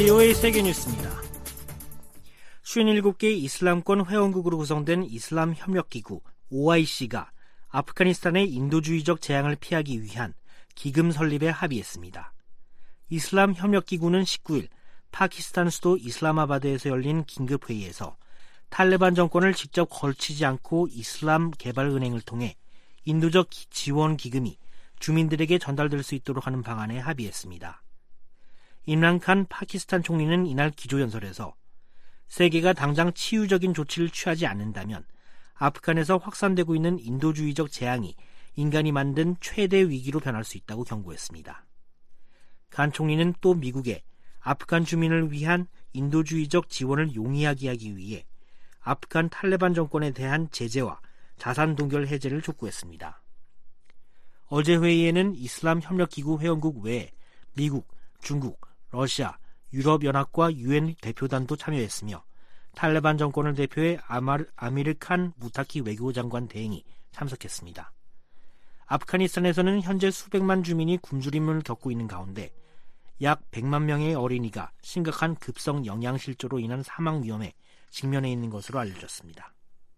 VOA 세계뉴스입니다. 57개 이슬람권 회원국으로 구성된 이슬람협력기구 OIC가 아프가니스탄의 인도주의적 재앙을 피하기 위한 기금 설립에 합의했습니다. 이슬람협력기구는 19일 파키스탄 수도 이슬라마바드에서 열린 긴급회의에서 탈레반 정권을 직접 걸치지 않고 이슬람 개발은행을 통해 인도적 지원 기금이 주민들에게 전달될 수 있도록 하는 방안에 합의했습니다. 임란 칸 파키스탄 총리는 이날 기조연설에서 세계가 당장 치유적인 조치를 취하지 않는다면 아프간에서 확산되고 있는 인도주의적 재앙이 인간이 만든 최대 위기로 변할 수 있다고 경고했습니다. 간 총리는 또 미국에 아프간 주민을 위한 인도주의적 지원을 용이하게 하기 위해 아프간 탈레반 정권에 대한 제재와 자산 동결 해제를 촉구했습니다. 어제 회의에는 이슬람협력기구 회원국 외에 미국, 중국, 러시아, 유럽연합과 UN 대표단도 참여했으며 탈레반 정권을 대표해 아미르 칸 무타키 외교장관 대행이 참석했습니다. 아프가니스탄에서는 현재 수백만 주민이 굶주림을 겪고 있는 가운데 약 100만 명의 어린이가 심각한 급성 영양실조로 인한 사망 위험에 직면해 있는 것으로 알려졌습니다.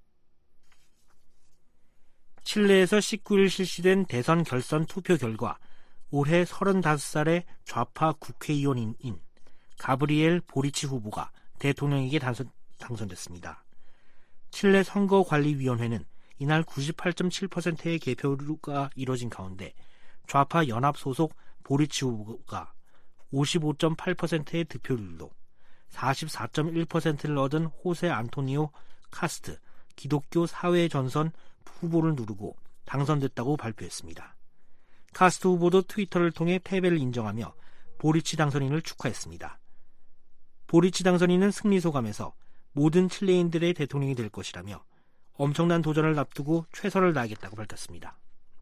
칠레에서 19일 실시된 대선 결선 투표 결과 올해 35살의 좌파 국회의원인 가브리엘 보리치 후보가 대통령에게 당선됐습니다. 칠레 선거관리위원회는 이날 98.7%의 개표가 이뤄진 가운데 좌파 연합 소속 보리치 후보가 55.8%의 득표율로 44.1%를 얻은 호세 안토니오 카스트 기독교 사회전선 후보를 누르고 당선됐다고 발표했습니다. 카스트 후보도 트위터를 통해 패배를 인정하며 보리치 당선인을 축하했습니다. 보리치 당선인은 승리 소감에서 모든 칠레인들의 대통령이 될 것이라며 엄청난 도전을 앞두고 최선을 다하겠다고 밝혔습니다.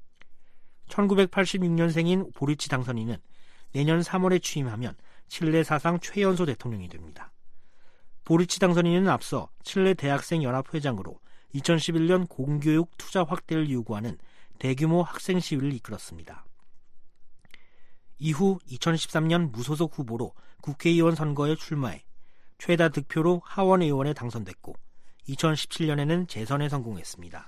1986년생인 보리치 당선인은 내년 3월에 취임하면 칠레 사상 최연소 대통령이 됩니다. 보리치 당선인은 앞서 칠레 대학생 연합 회장으로 2011년 공교육 투자 확대를 요구하는 대규모 학생 시위를 이끌었습니다. 이후 2013년 무소속 후보로 국회의원 선거에 출마해 최다 득표로 하원 의원에 당선됐고 2017년에는 재선에 성공했습니다.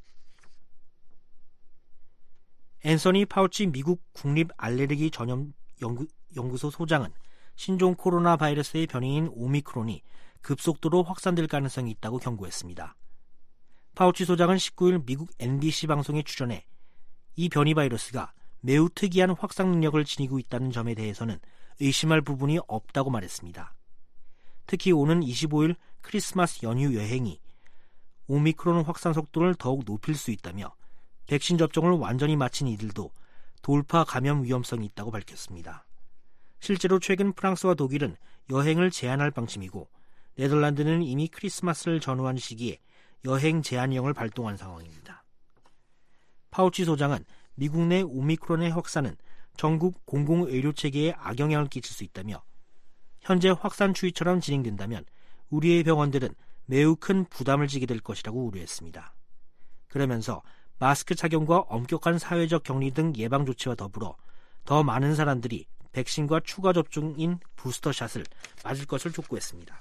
앤서니 파우치 미국 국립 알레르기 전염 연구소 소장은 신종 코로나 바이러스의 변이인 오미크론이 급속도로 확산될 가능성이 있다고 경고했습니다. 파우치 소장은 19일 미국 NBC 방송에 출연해 이 변이 바이러스가 매우 특이한 확산 능력을 지니고 있다는 점에 대해서는 의심할 부분이 없다고 말했습니다. 특히 오는 25일 크리스마스 연휴 여행이 오미크론 확산 속도를 더욱 높일 수 있다며 백신 접종을 완전히 마친 이들도 돌파 감염 위험성이 있다고 밝혔습니다. 실제로 최근 프랑스와 독일은 여행을 제한할 방침이고 네덜란드는 이미 크리스마스를 전후한 시기에 여행 제한령을 발동한 상황입니다. 파우치 소장은 미국 내 오미크론의 확산은 전국 공공의료체계에 악영향을 끼칠 수 있다며 현재 확산 추이처럼 진행된다면 우리의 병원들은 매우 큰 부담을 지게 될 것이라고 우려했습니다. 그러면서 마스크 착용과 엄격한 사회적 격리 등 예방 조치와 더불어 더 많은 사람들이 백신과 추가 접종인 부스터샷을 맞을 것을 촉구했습니다.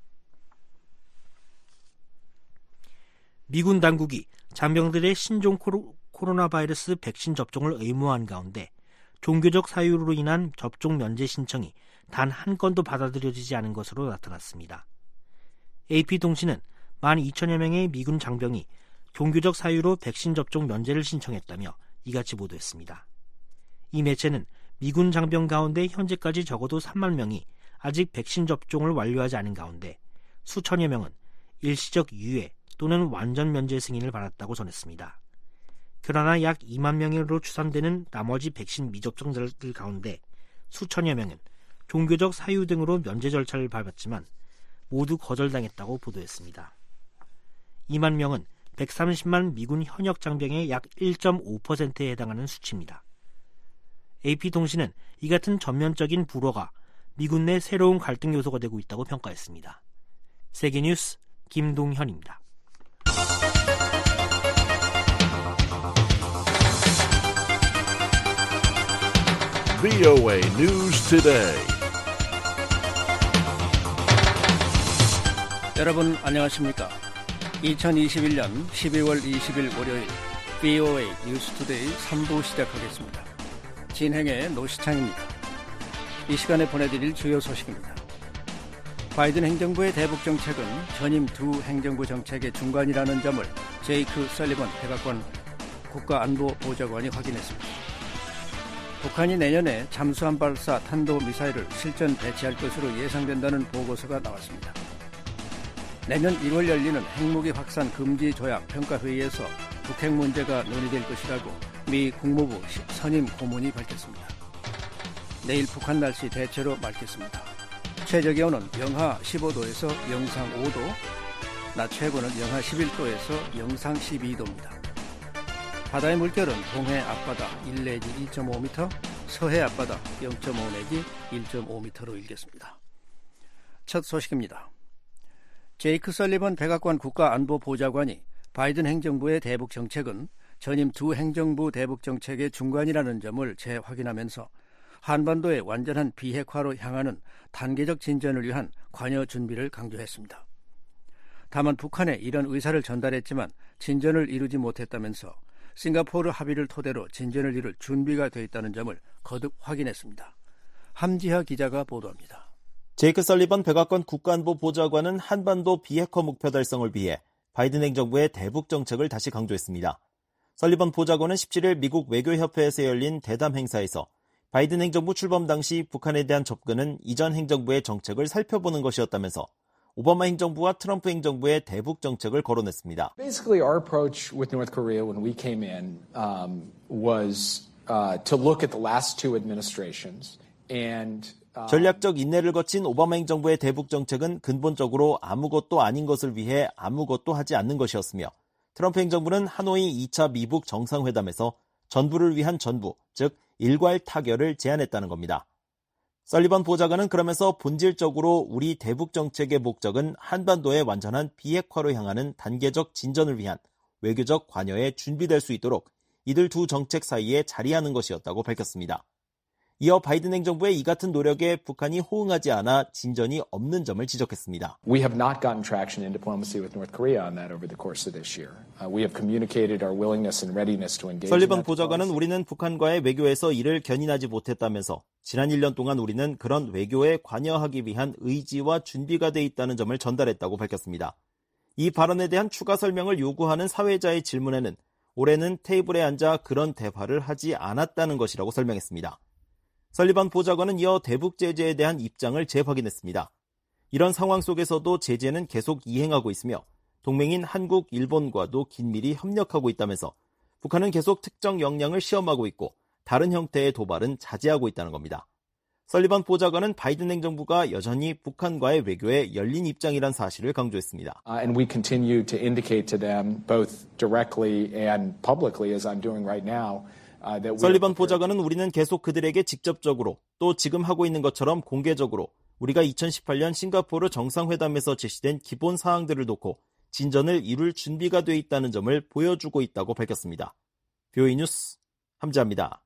미군 당국이 장병들의 신종 코로나 바이러스 백신 접종을 의무화한 가운데 종교적 사유로 인한 접종 면제 신청이 단 한 건도 받아들여지지 않은 것으로 나타났습니다. AP통신은 12,000여 명의 미군 장병이 종교적 사유로 백신 접종 면제를 신청했다며 이같이 보도했습니다. 이 매체는 미군 장병 가운데 현재까지 적어도 3만 명이 아직 백신 접종을 완료하지 않은 가운데 수천여 명은 일시적 유예 또는 완전 면제 승인을 받았다고 전했습니다. 그러나 약 2만 명으로 추산되는 나머지 백신 미접종자들 가운데 수천여 명은 종교적 사유 등으로 면제 절차를 밟았지만 모두 거절당했다고 보도했습니다. 2만 명은 130만 미군 현역 장병의 약 1.5%에 해당하는 수치입니다. AP통신은 이 같은 전면적인 불허가 미군 내 새로운 갈등 요소가 되고 있다고 평가했습니다. 세계뉴스 김동현입니다. VOA News Today. 여러분 안녕하십니까? 2021년 12월 20일 월요일 VOA 뉴스투데이 3부 시작하겠습니다. 진행의 노시창입니다. 이 시간에 보내드릴 주요 소식입니다. 바이든 행정부의 대북 정책은 전임 두 행정부 정책의 중간이라는 점을 제이크 설리번 백악관 국가안보보좌관이 확인했습니다. 북한이 내년에 잠수함 발사 탄도미사일을 실전 배치할 것으로 예상된다는 보고서가 나왔습니다. 내년 1월 열리는 핵무기 확산 금지 조약 평가회의에서 북핵 문제가 논의될 것이라고 미 국무부 선임 고문이 밝혔습니다. 내일 북한 날씨 대체로 맑겠습니다. 최저기온은 영하 15도에서 영상 5도, 낮 최고는 영하 11도에서 영상 12도입니다. 바다의 물결은 동해 앞바다 1 내지 2.5m, 서해 앞바다 0.5 내지 1.5m로 일겠습니다. 첫 소식입니다. 제이크 설리번 백악관 국가안보보좌관이 바이든 행정부의 대북 정책은 전임 두 행정부 대북 정책의 중간이라는 점을 재확인하면서 한반도의 완전한 비핵화로 향하는 단계적 진전을 위한 관여 준비를 강조했습니다. 다만 북한에 이런 의사를 전달했지만 진전을 이루지 못했다면서 싱가포르 합의를 토대로 진전을 이룰 준비가 되어 있다는 점을 거듭 확인했습니다. 함지하 기자가 보도합니다. 제이크 설리번 백악관 국가안보보좌관은 한반도 비핵화 목표 달성을 위해 바이든 행정부의 대북 정책을 다시 강조했습니다. 설리번 보좌관은 17일 미국 외교협회에서 열린 대담 행사에서 바이든 행정부 출범 당시 북한에 대한 접근은 이전 행정부의 정책을 살펴보는 것이었다면서 오바마 행정부와 트럼프 행정부의 대북 정책을 거론했습니다. Basically, our approach with North Korea when we came in was to look at the last two administrations and 전략적 인내를 거친 오바마 행정부의 대북 정책은 근본적으로 아무것도 아닌 것을 위해 아무것도 하지 않는 것이었으며 트럼프 행정부는 하노이 2차 미북 정상회담에서 전부를 위한 전부, 즉 일괄 타결을 제안했다는 겁니다. 설리번 보좌관은 그러면서 본질적으로 우리 대북 정책의 목적은 한반도의 완전한 비핵화로 향하는 단계적 진전을 위한 외교적 관여에 준비될 수 있도록 이들 두 정책 사이에 자리하는 것이었다고 밝혔습니다. 이어 바이든 행정부의 이 같은 노력에 북한이 호응하지 않아 진전이 없는 점을 지적했습니다. We have not gotten traction in diplomacy with North Korea on that over the course of this year. We have communicated our willingness and readiness to engage. 설리번 보좌관은 우리는 북한과의 외교에서 이를 견인하지 못했다면서 지난 1년 동안 우리는 그런 외교에 관여하기 위한 의지와 준비가 돼 있다는 점을 전달했다고 밝혔습니다. 이 발언에 대한 추가 설명을 요구하는 사회자의 질문에는 올해는 테이블에 앉아 그런 대화를 하지 않았다는 것이라고 설명했습니다. 설리번 보좌관은 이어 대북 제재에 대한 입장을 재확인했습니다. 이런 상황 속에서도 제재는 계속 이행하고 있으며 동맹인 한국, 일본과도 긴밀히 협력하고 있다면서 북한은 계속 특정 역량을 시험하고 있고 다른 형태의 도발은 자제하고 있다는 겁니다. 설리번 보좌관은 바이든 행정부가 여전히 북한과의 외교에 열린 입장이란 사실을 강조했습니다. And we continue to indicate to them both directly and publicly as I'm doing right now. 설리번 보좌관은 우리는 계속 그들에게 직접적으로 또 지금 하고 있는 것처럼 공개적으로 우리가 2018년 싱가포르 정상회담에서 제시된 기본 사항들을 놓고 진전을 이룰 준비가 돼 있다는 점을 보여주고 있다고 밝혔습니다. VOA 뉴스 함지아입니다.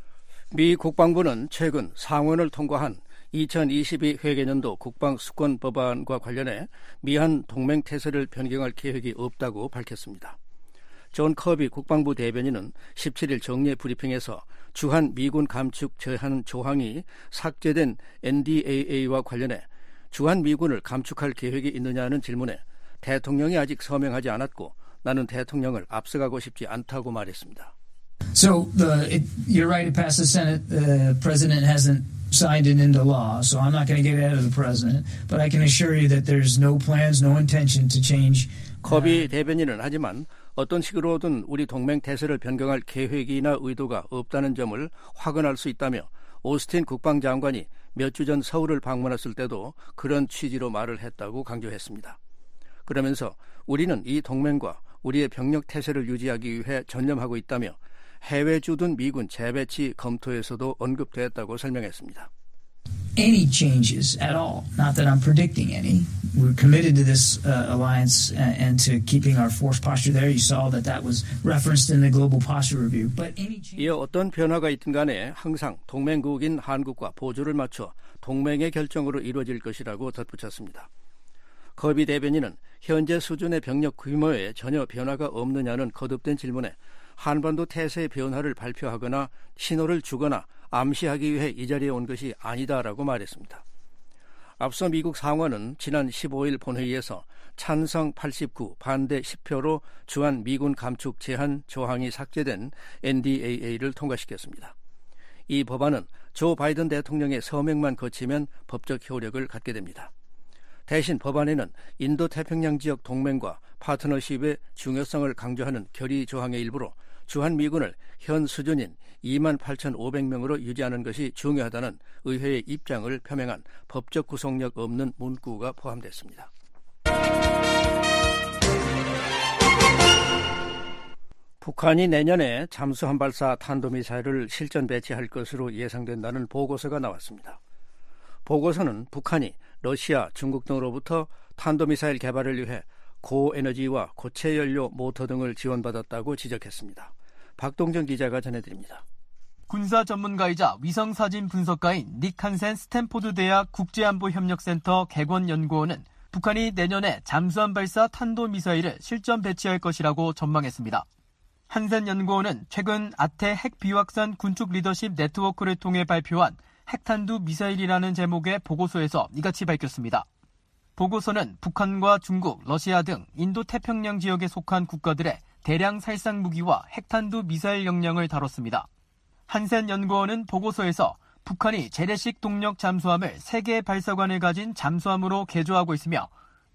미 국방부는 최근 상원을 통과한 2022 회계년도 국방수권 법안과 관련해 미한 동맹 태세를 변경할 계획이 없다고 밝혔습니다. 존 커비 국방부 대변인은 17일 정례 브리핑에서 주한 미군 감축 제한 조항이 삭제된 NDAA와 관련해 주한 미군을 감축할 계획이 있느냐는 질문에 대통령이 아직 서명하지 않았고 나는 대통령을 앞서가고 싶지 않다고 말했습니다. So you're right, it passed the Senate. The president hasn't signed it into law, so I'm not going to get ahead of the president. But I can assure you that there's no plans, no intention to change. 커비 대변인은 하지만 어떤 식으로든 우리 동맹 태세를 변경할 계획이나 의도가 없다는 점을 확언할 수 있다며 오스틴 국방장관이 몇 주 전 서울을 방문했을 때도 그런 취지로 말을 했다고 강조했습니다. 그러면서 우리는 이 동맹과 우리의 병력 태세를 유지하기 위해 전념하고 있다며 해외 주둔 미군 재배치 검토에서도 언급됐다고 설명했습니다. Any changes at all, not that I'm predicting any. We're committed to this alliance and to keeping our force posture there. You saw that was referenced in the global posture review. But any change... 이어 어떤 변화가 있든 간에 항상 동맹국인 한국과 보조를 맞춰 동맹의 결정으로 이루어질 것이라고 덧붙였습니다. 커비 대변인은 현재 수준의 병력 규모에 전혀 변화가 없느냐는 거듭된 질문에 한반도 태세의 변화를 발표하거나 신호를 주거나 암시하기 위해 이 자리에 온 것이 아니다라고 말했습니다. 앞서 미국 상원은 지난 15일 본회의에서 찬성 89, 반대 10표로 주한 미군 감축 제한 조항이 삭제된 NDAA를 통과시켰습니다. 이 법안은 조 바이든 대통령의 서명만 거치면 법적 효력을 갖게 됩니다. 대신 법안에는 인도태평양 지역 동맹과 파트너십의 중요성을 강조하는 결의 조항의 일부로 주한미군을 현 수준인 28,500명으로 유지하는 것이 중요하다는 의회의 입장을 표명한 법적 구속력 없는 문구가 포함됐습니다. 북한이 내년에 잠수함 발사 탄도미사일을 실전 배치할 것으로 예상된다는 보고서가 나왔습니다. 보고서는 북한이 러시아, 중국 등으로부터 탄도미사일 개발을 위해 고에너지와 고체 연료 모터 등을 지원받았다고 지적했습니다. 박동정 기자가 전해드립니다. 군사 전문가이자 위성사진 분석가인 닉 한센 스탠포드 대학 국제안보협력센터 객원연구원은 북한이 내년에 잠수함 발사 탄도미사일을 실전 배치할 것이라고 전망했습니다. 한센 연구원은 최근 아태 핵 비확산 군축 리더십 네트워크를 통해 발표한 핵탄두 미사일이라는 제목의 보고서에서 이같이 밝혔습니다. 보고서는 북한과 중국, 러시아 등 인도태평양 지역에 속한 국가들의 대량 살상 무기와 핵탄두 미사일 역량을 다뤘습니다. 한센 연구원은 보고서에서 북한이 재래식 동력 잠수함을 3개의 발사관을 가진 잠수함으로 개조하고 있으며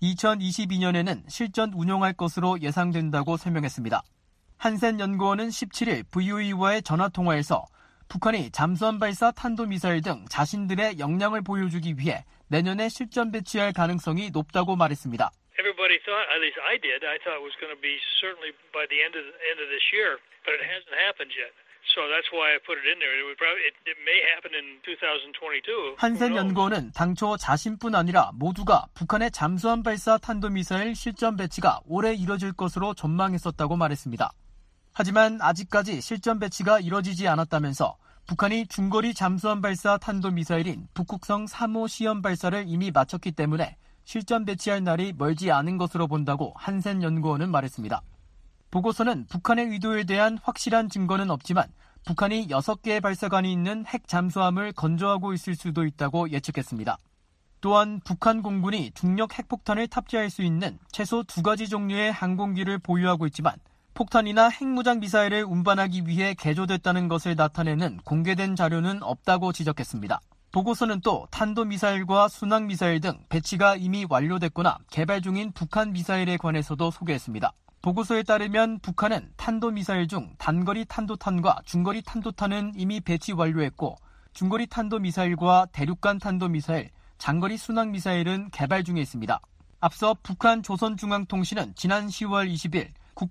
2022년에는 실전 운용할 것으로 예상된다고 설명했습니다. 한센 연구원은 17일 VOA와의 전화통화에서 북한이 잠수함 발사 탄도미사일 등 자신들의 역량을 보여주기 위해 내년에 실전 배치할 가능성이 높다고 말했습니다. Everybody thought, at least I did, I thought it was going to be certainly by the end of this year, but it hasn't happened yet. So that's why I put it in there. It may happen in 2022. 한센 연구원은 당초 자신뿐 아니라 모두가 북한의 잠수함 발사 탄도미사일 실전 배치가 올해 이뤄질 것으로 전망했었다고 말했습니다. 하지만 아직까지 실전 배치가 이뤄지지 않았다면서 북한이 중거리 잠수함 발사 탄도미사일인 북극성 3호 시험 발사를 이미 마쳤기 때문에 실전 배치할 날이 멀지 않은 것으로 본다고 한센 연구원은 말했습니다. 보고서는 북한의 의도에 대한 확실한 증거는 없지만 북한이 6개의 발사관이 있는 핵 잠수함을 건조하고 있을 수도 있다고 예측했습니다. 또한 북한 공군이 중력 핵폭탄을 탑재할 수 있는 최소 2가지 종류의 항공기를 보유하고 있지만 폭탄이나 핵무장 미사일을 운반하기 위해 개조됐다는 것을 나타내는 공개된 자료는 없다고 지적했습니다. 보고서는 또 탄도미사일과 순항미사일 등 배치가 이미 완료됐거나 개발 중인 북한 미사일에 관해서도 소개했습니다. 보고서에 따르면 북한은 탄도미사일 중 단거리 탄도탄과 중거리 탄도탄은 이미 배치 완료했고 중거리 탄도미사일과 대륙간 탄도미사일, 장거리 순항미사일은 개발 중에 있습니다. 앞서 북한 조선중앙통신은 지난 10월 20일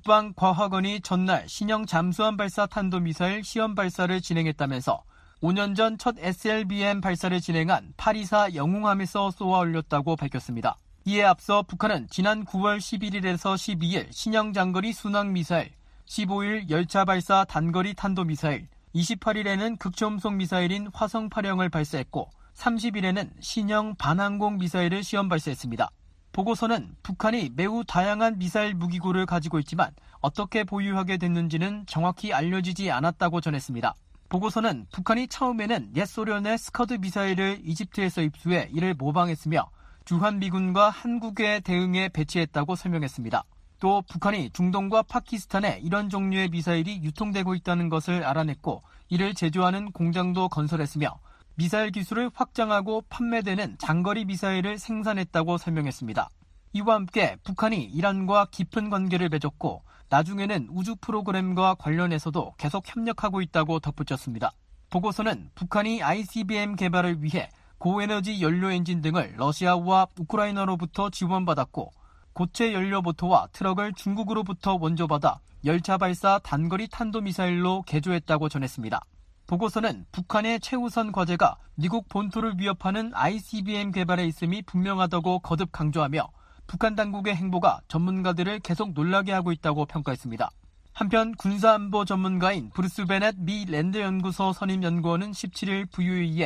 국방과학원이 전날 신형 잠수함 발사 탄도미사일 시험 발사를 진행했다면서 5년 전 첫 SLBM 발사를 진행한 824 영웅함에서 쏘아 올렸다고 밝혔습니다. 이에 앞서 북한은 지난 9월 11일에서 12일 신형 장거리 순항미사일, 15일 열차 발사 단거리 탄도미사일, 28일에는 극초음속 미사일인 화성8형을 발사했고 30일에는 신형 반항공 미사일을 시험 발사했습니다. 보고서는 북한이 매우 다양한 미사일 무기고를 가지고 있지만 어떻게 보유하게 됐는지는 정확히 알려지지 않았다고 전했습니다. 보고서는 북한이 처음에는 옛 소련의 스커드 미사일을 이집트에서 입수해 이를 모방했으며 주한미군과 한국에 대응해 배치했다고 설명했습니다. 또 북한이 중동과 파키스탄에 이런 종류의 미사일이 유통되고 있다는 것을 알아냈고 이를 제조하는 공장도 건설했으며 미사일 기술을 확장하고 판매되는 장거리 미사일을 생산했다고 설명했습니다. 이와 함께 북한이 이란과 깊은 관계를 맺었고 나중에는 우주 프로그램과 관련해서도 계속 협력하고 있다고 덧붙였습니다. 보고서는 북한이 ICBM 개발을 위해 고에너지 연료 엔진 등을 러시아와 우크라이나로부터 지원받았고 고체 연료 모터와 트럭을 중국으로부터 원조받아 열차 발사 단거리 탄도미사일로 개조했다고 전했습니다. 보고서는 북한의 최우선 과제가 미국 본토를 위협하는 ICBM 개발에 있음이 분명하다고 거듭 강조하며 북한 당국의 행보가 전문가들을 계속 놀라게 하고 있다고 평가했습니다. 한편 군사안보 전문가인 브루스 베넷 미 랜드 연구소 선임 연구원은 17일 VOA에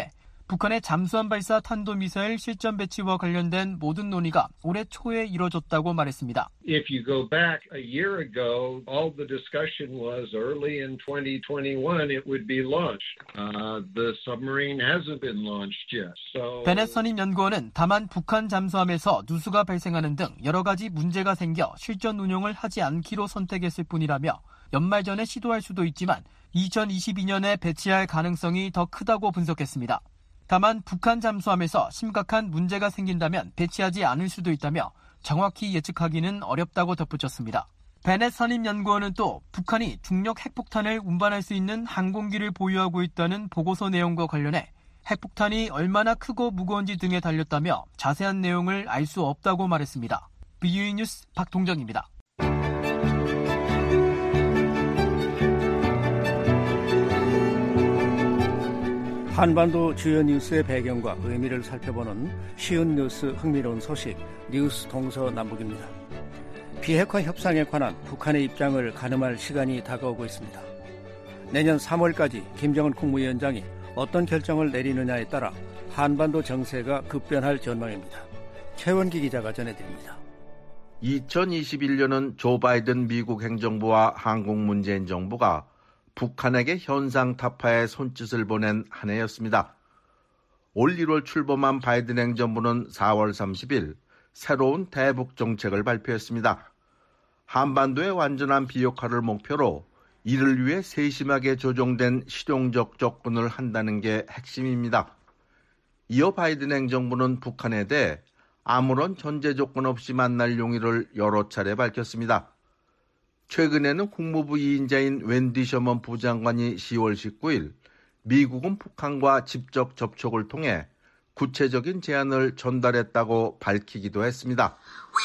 북한의 잠수함 발사 탄도미사일 실전 배치와 관련된 모든 논의가 올해 초에 이뤄졌다고 말했습니다. If you go back a year ago, all the discussion was early in 2021 it would be launched. The submarine hasn't been launched yet. 베넷 선임 연구원은 다만 북한 잠수함에서 누수가 발생하는 등 여러 가지 문제가 생겨 실전 운용을 하지 않기로 선택했을 뿐이라며 연말 전에 시도할 수도 있지만 2022년에 배치할 가능성이 더 크다고 분석했습니다. 다만 북한 잠수함에서 심각한 문제가 생긴다면 배치하지 않을 수도 있다며 정확히 예측하기는 어렵다고 덧붙였습니다. 베넷 선임 연구원은 또 북한이 중력 핵폭탄을 운반할 수 있는 항공기를 보유하고 있다는 보고서 내용과 관련해 핵폭탄이 얼마나 크고 무거운지 등에 달렸다며 자세한 내용을 알 수 없다고 말했습니다. BUE 뉴스 박동정입니다. 한반도 주요 뉴스의 배경과 의미를 살펴보는 쉬운 뉴스 흥미로운 소식 뉴스 동서남북입니다. 비핵화 협상에 관한 북한의 입장을 가늠할 시간이 다가오고 있습니다. 내년 3월까지 김정은 국무위원장이 어떤 결정을 내리느냐에 따라 한반도 정세가 급변할 전망입니다. 최원기 기자가 전해드립니다. 2021년은 조 바이든 미국 행정부와 한국 문재인 정부가 북한에게 현상 타파의 손짓을 보낸 한 해였습니다. 올 1월 출범한 바이든 행정부는 4월 30일 새로운 대북 정책을 발표했습니다. 한반도의 완전한 비핵화를 목표로 이를 위해 세심하게 조정된 실용적 접근을 한다는 게 핵심입니다. 이어 바이든 행정부는 북한에 대해 아무런 전제 조건 없이 만날 용의를 여러 차례 밝혔습니다. 최근에는 국무부 2인자인 웬디 셔먼 부장관이 10월 19일 미국은 북한과 직접 접촉을 통해 구체적인 제안을 전달했다고 밝히기도 했습니다.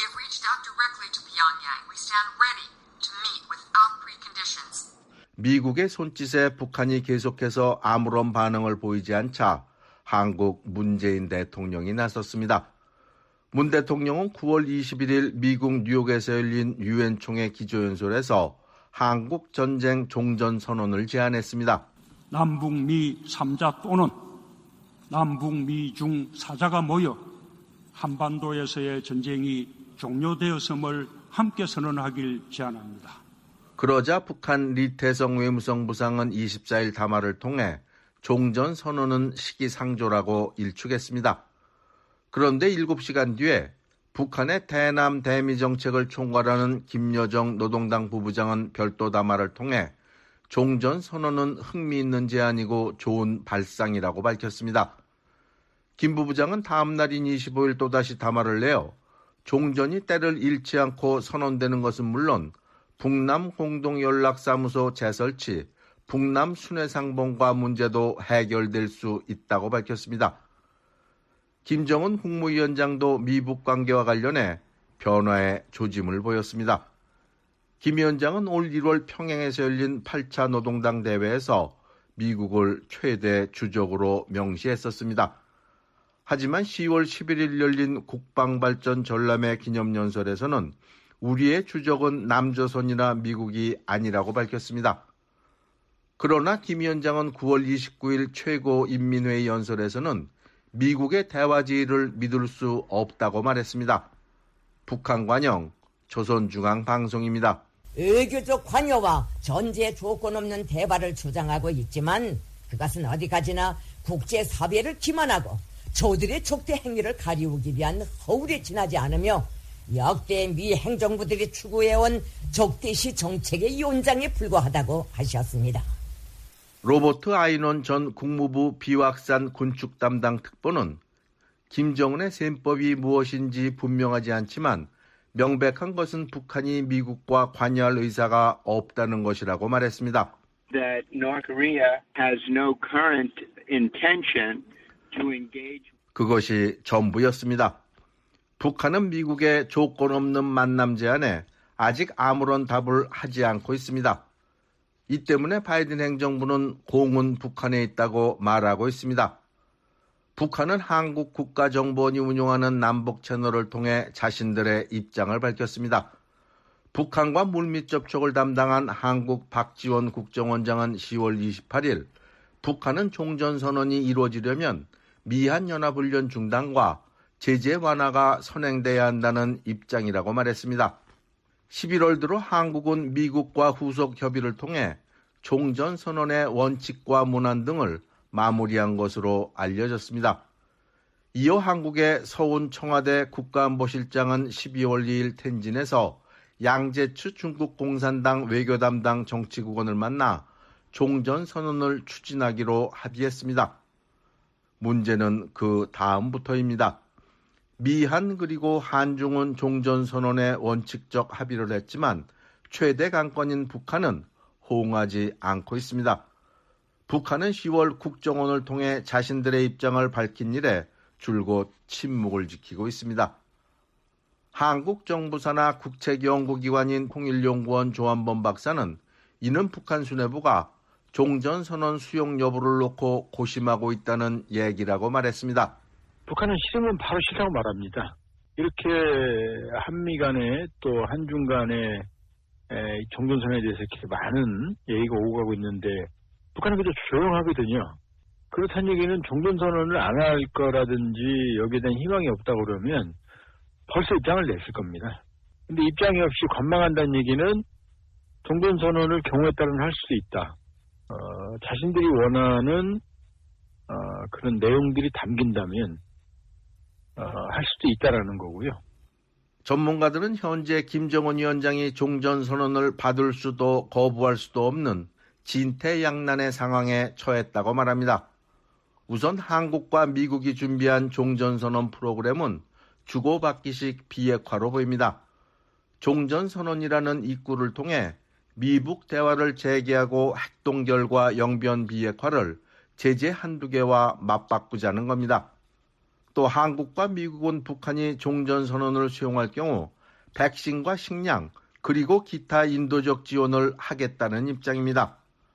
미국의 손짓에 북한이 계속해서 아무런 반응을 보이지 않자 한국 문재인 대통령이 나섰습니다. 문 대통령은 9월 21일 미국 뉴욕에서 열린 유엔 총회 기조연설에서 한국 전쟁 종전 선언을 제안했습니다. 남북미 3자 또는 남북미 중 4자가 모여 한반도에서의 전쟁이 종료되었음을 함께 선언하길 제안합니다. 그러자 북한 리태성 외무성 부상은 24일 담화를 통해 종전 선언은 시기상조라고 일축했습니다. 그런데 7시간 뒤에 북한의 대남 대미 정책을 총괄하는 김여정 노동당 부부장은 별도 담화를 통해 종전 선언은 흥미있는 제안이고 좋은 발상이라고 밝혔습니다. 김 부부장은 다음 날인 25일 또다시 담화를 내어 종전이 때를 잃지 않고 선언되는 것은 물론 북남 공동연락사무소 재설치, 북남 순회상봉과 문제도 해결될 수 있다고 밝혔습니다. 김정은 국무위원장도 미북 관계와 관련해 변화의 조짐을 보였습니다. 김 위원장은 올 1월 평양에서 열린 8차 노동당 대회에서 미국을 최대 주적으로 명시했었습니다. 하지만 10월 11일 열린 국방발전 전람회 기념연설에서는 우리의 주적은 남조선이나 미국이 아니라고 밝혔습니다. 그러나 김 위원장은 9월 29일 최고인민회의 연설에서는 미국의 대화 지휘를 믿을 수 없다고 말했습니다. 북한 관영 조선중앙방송입니다. 외교적 관여와 전제 조건 없는 대화를 주장하고 있지만 그것은 어디까지나 국제사회를 기만하고 저들의 적대 행위를 가리우기 위한 허울에 지나지 않으며 역대 미 행정부들이 추구해온 적대시 정책의 연장에 불과하다고 하셨습니다. 로버트 아이논 전 국무부 비확산 군축 담당 특보는 김정은의 셈법이 무엇인지 분명하지 않지만 명백한 것은 북한이 미국과 관여할 의사가 없다는 것이라고 말했습니다. That North Korea has no current intention to engage. 그것이 전부였습니다. 북한은 미국의 조건 없는 만남 제안에 아직 아무런 답을 하지 않고 있습니다. 이 때문에 바이든 행정부는 공은 북한에 있다고 말하고 있습니다. 북한은 한국 국가정보원이 운영하는 남북 채널을 통해 자신들의 입장을 밝혔습니다. 북한과 물밑 접촉을 담당한 한국 박지원 국정원장은 10월 28일 북한은 종전선언이 이루어지려면 미한연합훈련 중단과 제재 완화가 선행돼야 한다는 입장이라고 말했습니다. 11월 들어 한국은 미국과 후속 협의를 통해 종전선언의 원칙과 문안 등을 마무리한 것으로 알려졌습니다. 이어 한국의 서훈 청와대 국가안보실장은 12월 2일 텐진에서 양재추 중국 공산당 외교 담당 정치국원을 만나 종전선언을 추진하기로 합의했습니다. 문제는 그 다음부터입니다. 미한 그리고 한중은 종전선언에 원칙적 합의를 했지만 최대 강권인 북한은 호응하지 않고 있습니다. 북한은 10월 국정원을 통해 자신들의 입장을 밝힌 이래 줄곧 침묵을 지키고 있습니다. 한국 정부 산하 국책연구기관인 통일연구원 조한범 박사는 이는 북한 수뇌부가 종전선언 수용 여부를 놓고 고심하고 있다는 얘기라고 말했습니다. 북한은 싫으면 바로 싫다고 말합니다. 이렇게 한미 간에 또 한중 간에 종전선언에 대해서 이렇게 많은 얘기가 오고 가고 있는데 북한은 그저 조용하거든요. 그렇다는 얘기는 종전선언을 안 할 거라든지 여기에 대한 희망이 없다고 그러면 벌써 입장을 냈을 겁니다. 근데 입장이 없이 관망한다는 얘기는 종전선언을 경우에 따라는 할 수도 있다. 자신들이 원하는 그런 내용들이 담긴다면 할 수도 있다라는 거고요. 전문가들은 현재 김정은 위원장이 종전선언을 받을 수도 거부할 수도 없는 진퇴양난의 상황에 처했다고 말합니다. 우선 한국과 미국이 준비한 종전선언 프로그램은 주고받기식 비핵화로 보입니다. 종전선언이라는 입구를 통해 미북 대화를 재개하고 핵동결과 영변 비핵화를 제재 한두 개와 맞바꾸자는 겁니다. 또 한국과 미국은 북한이 종전선언을 수용할 경우 백신과 식량 그리고 기타 인도적 지원을 하겠다는 입장입니다.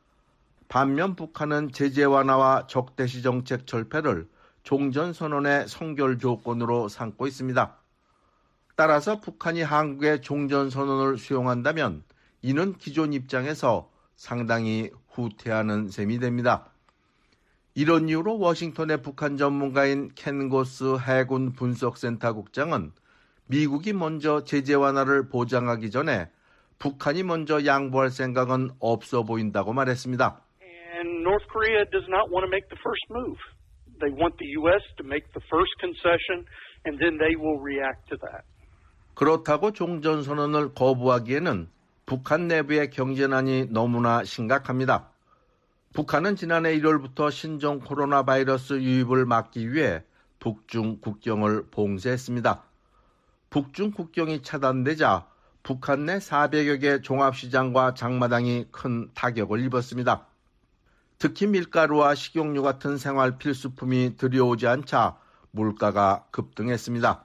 반면 북한은 제재 완화와 적대시 정책 철폐를 종전선언의 성결 조건으로 삼고 있습니다. 따라서 북한이 한국의 종전선언을 수용한다면 이는 기존 입장에서 상당히 후퇴하는 셈이 됩니다. 이런 이유로 워싱턴의 북한 전문가인 켄 고스 해군 분석센터 국장은 미국이 먼저 제재 완화를 보장하기 전에 북한이 먼저 양보할 생각은 없어 보인다고 말했습니다. And North Korea does not want to make the first move. They want the U.S. to make the first concession, and then they will react to that. 그렇다고 종전선언을 거부하기에는 북한 내부의 경제난이 너무나 심각합니다. 북한은 지난해 1월부터 신종 코로나 바이러스 유입을 막기 위해 북중 국경을 봉쇄했습니다. 북중 국경이 차단되자 북한 내 400여 개 종합시장과 장마당이 큰 타격을 입었습니다. 특히 밀가루와 식용유 같은 생활 필수품이 들여오지 않자 물가가 급등했습니다.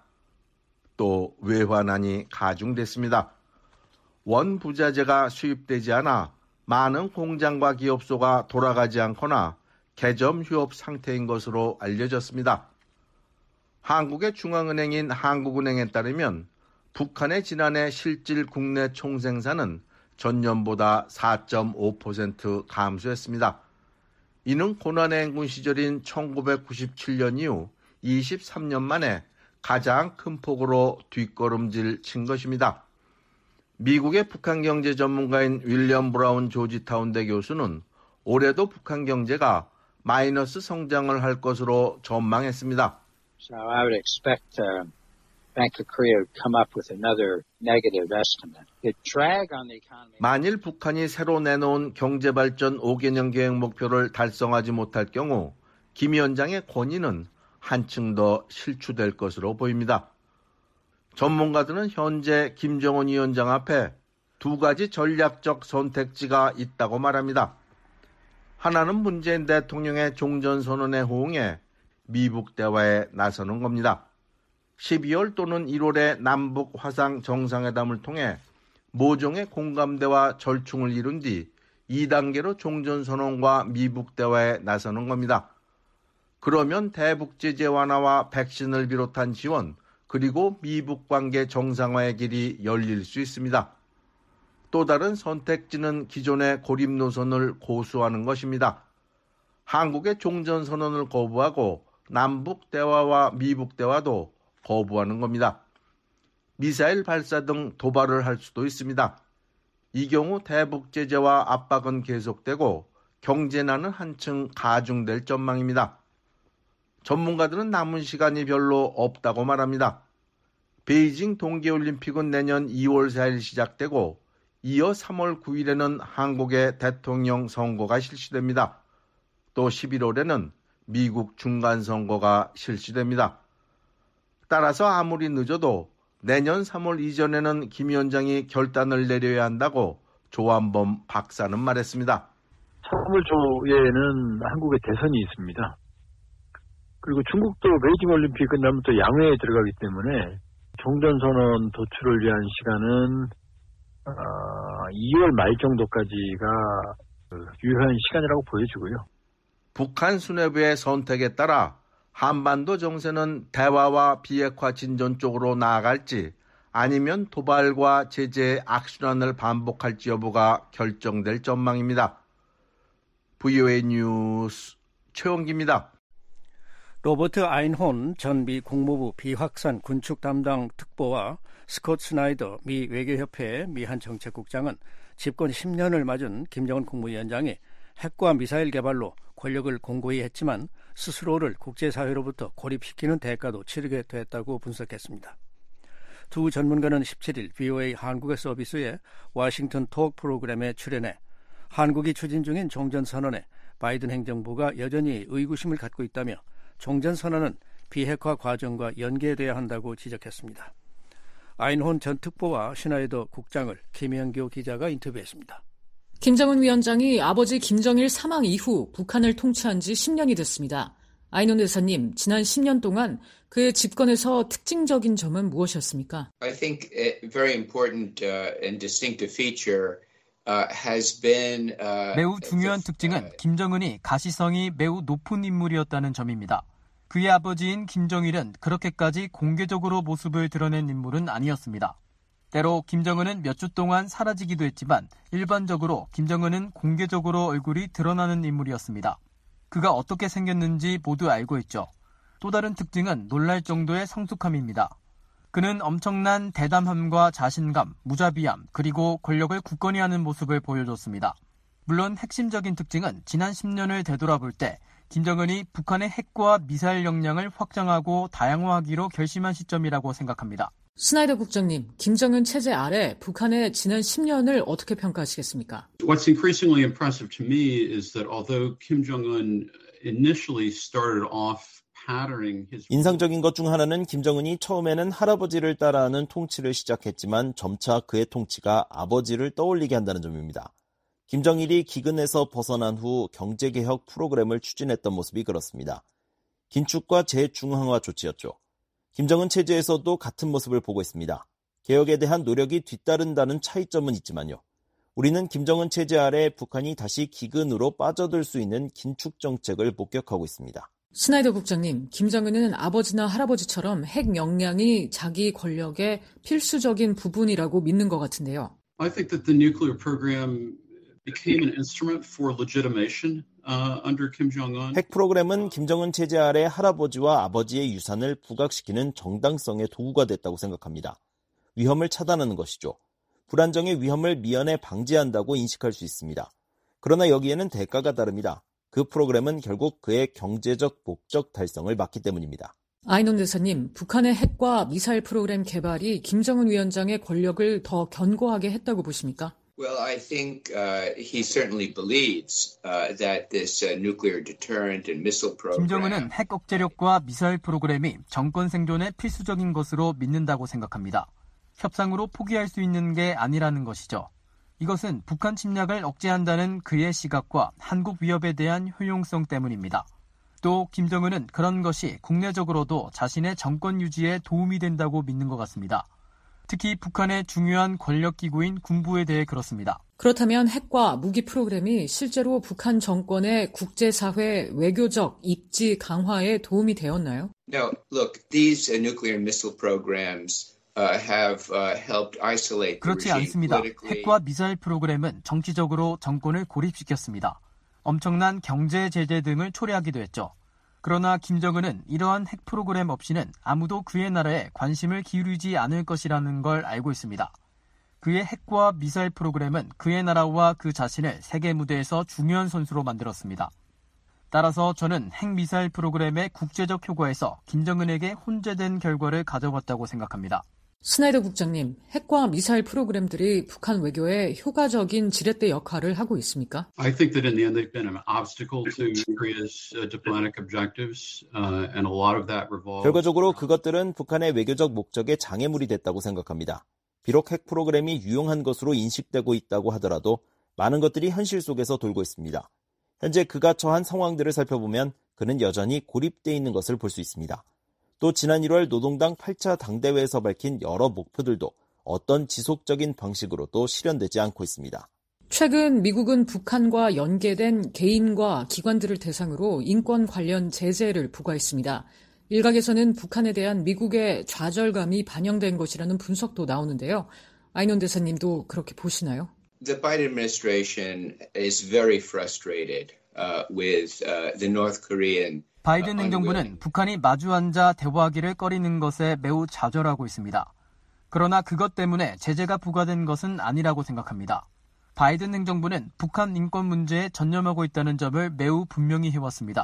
또 외환난이 가중됐습니다. 원부자재가 수입되지 않아 많은 공장과 기업소가 돌아가지 않거나 개점 휴업 상태인 것으로 알려졌습니다. 한국의 중앙은행인 한국은행에 따르면 북한의 지난해 실질 국내 총생산은 전년보다 4.5% 감소했습니다. 이는 고난의 행군 시절인 1997년 이후 23년 만에 가장 큰 폭으로 뒷걸음질 친 것입니다. 미국의 북한 경제 전문가인 윌리엄 브라운 조지타운대 교수는 올해도 북한 경제가 마이너스 성장을 할 것으로 전망했습니다. So I would expect Bank of Korea would come up with another negative estimate. The drag on the economy. 만일 북한이 새로 내놓은 경제발전 5개년 계획 목표를 달성하지 못할 경우 김 위원장의 권위는 한층 더 실추될 것으로 보입니다. 전문가들은 현재 김정은 위원장 앞에 두 가지 전략적 선택지가 있다고 말합니다. 하나는 문재인 대통령의 종전선언에 호응해 미북 대화에 나서는 겁니다. 12월 또는 1월에 남북 화상 정상회담을 통해 모종의 공감대와 절충을 이룬 뒤 2단계로 종전선언과 미북 대화에 나서는 겁니다. 그러면 대북 제재 완화와 백신을 비롯한 지원, 그리고 미북 관계 정상화의 길이 열릴 수 있습니다. 또 다른 선택지는 기존의 고립 노선을 고수하는 것입니다. 한국의 종전선언을 거부하고 남북 대화와 미북 대화도 거부하는 겁니다. 미사일 발사 등 도발을 할 수도 있습니다. 이 경우 대북 제재와 압박은 계속되고 경제난은 한층 가중될 전망입니다. 전문가들은 남은 시간이 별로 없다고 말합니다. 베이징 동계올림픽은 내년 2월 4일 시작되고 이어 3월 9일에는 한국의 대통령 선거가 실시됩니다. 또 11월에는 미국 중간선거가 실시됩니다. 따라서 아무리 늦어도 내년 3월 이전에는 김 위원장이 결단을 내려야 한다고 조한범 박사는 말했습니다. 3월 초에는 한국의 대선이 있습니다. 그리고 중국도 베이징 올림픽 끝나면 또 양회에 들어가기 때문에 종전선언 도출을 위한 시간은 2월 말 정도까지가 유효한 시간이라고 보여지고요. 북한 수뇌부의 선택에 따라 한반도 정세는 대화와 비핵화 진전 쪽으로 나아갈지 아니면 도발과 제재의 악순환을 반복할지 여부가 결정될 전망입니다. VOA 뉴스 최원기입니다. 로버트 아인혼 전 미 국무부 비확산 군축 담당 특보와 스콧 스나이더 미 외교협회 미한 정책국장은 집권 10년을 맞은 김정은 국무위원장이 핵과 미사일 개발로 권력을 공고히 했지만 스스로를 국제사회로부터 고립시키는 대가도 치르게 됐다고 분석했습니다. 두 전문가는 17일 VOA 한국어 서비스의 워싱턴 톡 프로그램에 출연해 한국이 추진 중인 종전선언에 바이든 행정부가 여전히 의구심을 갖고 있다며 종전선언은 비핵화 과정과 연계돼야 한다고 지적했습니다. 아인혼 전 특보와 슈나이더 국장을 김영교 기자가 인터뷰했습니다. 김정은 위원장이 아버지 김정일 사망 이후 북한을 통치한 지 10년이 됐습니다. 아인혼 대사님, 지난 10년 동안 그의 집권에서 특징적인 점은 무엇이었습니까? I think a very important and distinctive feature has been 매우 중요한 특징은 김정은이 가시성이 매우 높은 인물이었다는 점입니다. 그의 아버지인 김정일은 그렇게까지 공개적으로 모습을 드러낸 인물은 아니었습니다. 때로 김정은은 몇 주 동안 사라지기도 했지만 일반적으로 김정은은 공개적으로 얼굴이 드러나는 인물이었습니다. 그가 어떻게 생겼는지 모두 알고 있죠. 또 다른 특징은 놀랄 정도의 성숙함입니다. 그는 엄청난 대담함과 자신감, 무자비함, 그리고 권력을 굳건히 하는 모습을 보여줬습니다. 물론 핵심적인 특징은 지난 10년을 되돌아볼 때 김정은이 북한의 핵과 미사일 역량을 확장하고 다양화하기로 결심한 시점이라고 생각합니다. 스나이더 국장님, 김정은 체제 아래 북한의 지난 10년을 어떻게 평가하시겠습니까? What's increasingly impressive to me is that although Kim Jong-un initially started off 인상적인 것 중 하나는 김정은이 처음에는 할아버지를 따라하는 통치를 시작했지만 점차 그의 통치가 아버지를 떠올리게 한다는 점입니다. 김정일이 기근에서 벗어난 후 경제개혁 프로그램을 추진했던 모습이 그렇습니다. 긴축과 재중앙화 조치였죠. 김정은 체제에서도 같은 모습을 보고 있습니다. 개혁에 대한 노력이 뒤따른다는 차이점은 있지만요. 우리는 김정은 체제 아래 북한이 다시 기근으로 빠져들 수 있는 긴축 정책을 목격하고 있습니다. 스나이더 국장님, 김정은은 아버지나 할아버지처럼 핵 역량이 자기 권력의 필수적인 부분이라고 믿는 것 같은데요. I think that the nuclear program became an instrument for legitimation under Kim Jong-un. 핵 프로그램은 김정은 체제 아래 할아버지와 아버지의 유산을 부각시키는 정당성의 도구가 됐다고 생각합니다. 위험을 차단하는 것이죠. 불안정의 위험을 미연에 방지한다고 인식할 수 있습니다. 그러나 여기에는 대가가 다릅니다. 그 프로그램은 결국 그의 경제적 목적 달성을 막기 때문입니다. 아인혼 대사님, 북한의 핵과 미사일 프로그램 개발이 김정은 위원장의 권력을 더 견고하게 했다고 보십니까? Well, I think he certainly believes that this nuclear deterrent and missile program. 김정은은 핵 억제력과 미사일 프로그램이 정권 생존에 필수적인 것으로 믿는다고 생각합니다. 협상으로 포기할 수 있는 게 아니라는 것이죠. 이것은 북한 침략을 억제한다는 그의 시각과 한국 위협에 대한 효용성 때문입니다. 또 김정은은 그런 것이 국내적으로도 자신의 정권 유지에 도움이 된다고 믿는 것 같습니다. 특히 북한의 중요한 권력기구인 군부에 대해 그렇습니다. 그렇다면 핵과 무기 프로그램이 실제로 북한 정권의 국제사회 외교적 입지 강화에 도움이 되었나요? No, look, these nuclear missile programs 그렇지 않습니다. 핵과 미사일 프로그램은 정치적으로 정권을 고립시켰습니다. 엄청난 경제 제재 등을 초래하기도 했죠. 그러나 김정은은 이러한 핵 프로그램 없이는 아무도 그의 나라에 관심을 기울이지 않을 것이라는 걸 알고 있습니다. 그의 핵과 미사일 프로그램은 그의 나라와 그 자신을 세계 무대에서 중요한 선수로 만들었습니다. 따라서 저는 핵미사일 프로그램의 국제적 효과에서 김정은에게 혼재된 결과를 가져왔다고 생각합니다. 스나이더 국장님, 핵과 미사일 프로그램들이 북한 외교에 효과적인 지렛대 역할을 하고 있습니까? I think that in the end they've been an obstacle to Korea's diplomatic objectives, and a lot of that revolves. 결과적으로 그것들은 북한의 외교적 목적에 장애물이 됐다고 생각합니다. 비록 핵 프로그램이 유용한 것으로 인식되고 있다고 하더라도 많은 것들이 현실 속에서 돌고 있습니다. 현재 그가 처한 상황들을 살펴보면 그는 여전히 고립돼 있는 것을 볼 수 있습니다. 또 지난 1월 노동당 8차 당대회에서 밝힌 여러 목표들도 어떤 지속적인 방식으로도 실현되지 않고 있습니다. 최근 미국은 북한과 연계된 개인과 기관들을 대상으로 인권 관련 제재를 부과했습니다. 일각에서는 북한에 대한 미국의 좌절감이 반영된 것이라는 분석도 나오는데요. 아이논 대사님도 그렇게 보시나요? The Biden administration is very frustrated with the North Korean. 바이든 행정부는 북한이 마주 앉아 대화하기를 꺼리는 것에 매우 좌절하고 있습니다. 그러나 그것 때문에 제재가 부과된 것은 아니라고 생각합니다. 바이든 행정부는 북한 인권 문제에 전념하고 있다는 점을 매우 분명히 해왔습니다.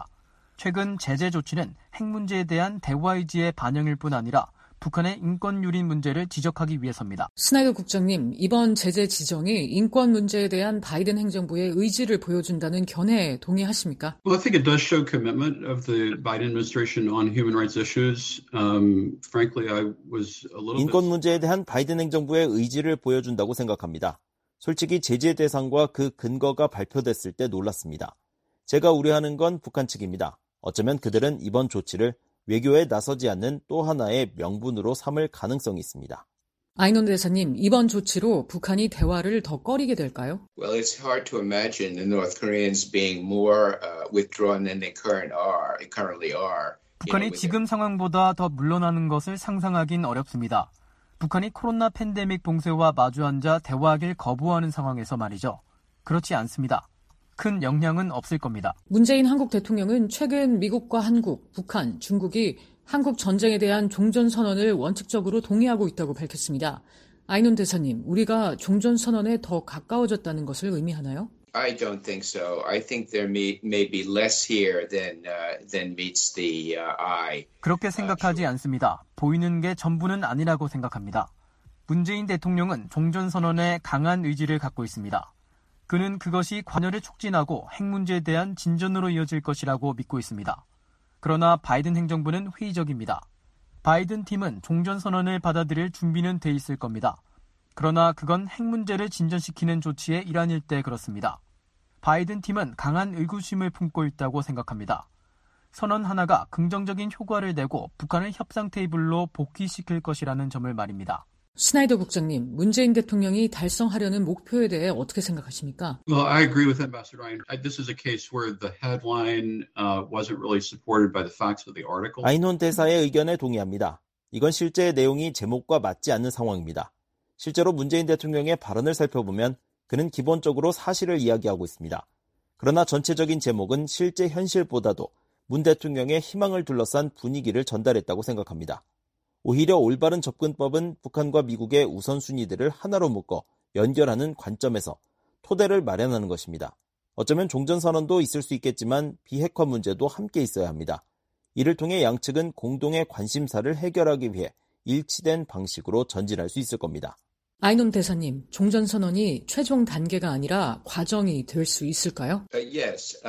최근 제재 조치는 핵 문제에 대한 대화 의지의 반영일 뿐 아니라 북한의 인권 유린 문제를 지적하기 위해서입니다. 스나이더 국장님, 이번 제재 지정이 인권 문제에 대한 바이든 행정부의 의지를 보여준다는 견해에 동의하십니까? Well, I think it does show commitment of the Biden administration on human rights issues. Frankly, I was a little 인권 문제에 대한 바이든 행정부의 의지를 보여준다고 생각합니다. 솔직히 제재 대상과 그 근거가 발표됐을 때 놀랐습니다. 제가 우려하는 건 북한 측입니다. 어쩌면 그들은 이번 조치를 외교에 나서지 않는 또 하나의 명분으로 삼을 가능성이 있습니다. 아이논 대사님, 이번 조치로 북한이 대화를 더 꺼리게 될까요? Well, it's hard to imagine the North Koreans being more withdrawn than they currently are. 북한이 지금 상황보다 더 물러나는 것을 상상하긴 어렵습니다. 북한이 코로나 팬데믹 봉쇄와 마주 앉아 대화하길 거부하는 상황에서 말이죠. 그렇지 않습니다. 큰 영향은 없을 겁니다. 문재인 한국 대통령은 최근 미국과 한국, 북한, 중국이 한국 전쟁에 대한 종전선언을 원칙적으로 동의하고 있다고 밝혔습니다. 아이논 대사님, 우리가 종전선언에 더 가까워졌다는 것을 의미하나요? I don't think so. I think there may be less here than meets the eye. 그렇게 생각하지 않습니다. 보이는 게 전부는 아니라고 생각합니다. 문재인 대통령은 종전선언에 강한 의지를 갖고 있습니다. 그는 그것이 관여를 촉진하고 핵 문제에 대한 진전으로 이어질 것이라고 믿고 있습니다. 그러나 바이든 행정부는 회의적입니다. 바이든 팀은 종전선언을 받아들일 준비는 돼 있을 겁니다. 그러나 그건 핵 문제를 진전시키는 조치의 일환일 때 그렇습니다. 바이든 팀은 강한 의구심을 품고 있다고 생각합니다. 선언 하나가 긍정적인 효과를 내고 북한을 협상 테이블로 복귀시킬 것이라는 점을 말입니다. 스나이더 국장님, 문재인 대통령이 달성하려는 목표에 대해 어떻게 생각하십니까? Well, I agree with Ambassador Ryan. This is a case where the headline wasn't really supported by the facts of the article. 아이논 대사의 의견에 동의합니다. 이건 실제 내용이 제목과 맞지 않는 상황입니다. 실제로 문재인 대통령의 발언을 살펴보면 그는 기본적으로 사실을 이야기하고 있습니다. 그러나 전체적인 제목은 실제 현실보다도 문 대통령의 희망을 둘러싼 분위기를 전달했다고 생각합니다. 오히려 올바른 접근법은 북한과 미국의 우선순위들을 하나로 묶어 연결하는 관점에서 토대를 마련하는 것입니다. 어쩌면 종전선언도 있을 수 있겠지만 비핵화 문제도 함께 있어야 합니다. 이를 통해 양측은 공동의 관심사를 해결하기 위해 일치된 방식으로 전진할 수 있을 겁니다. 아이논 대사님, 종전선언이 최종 단계가 아니라 과정이 될 수 있을까요? Yes.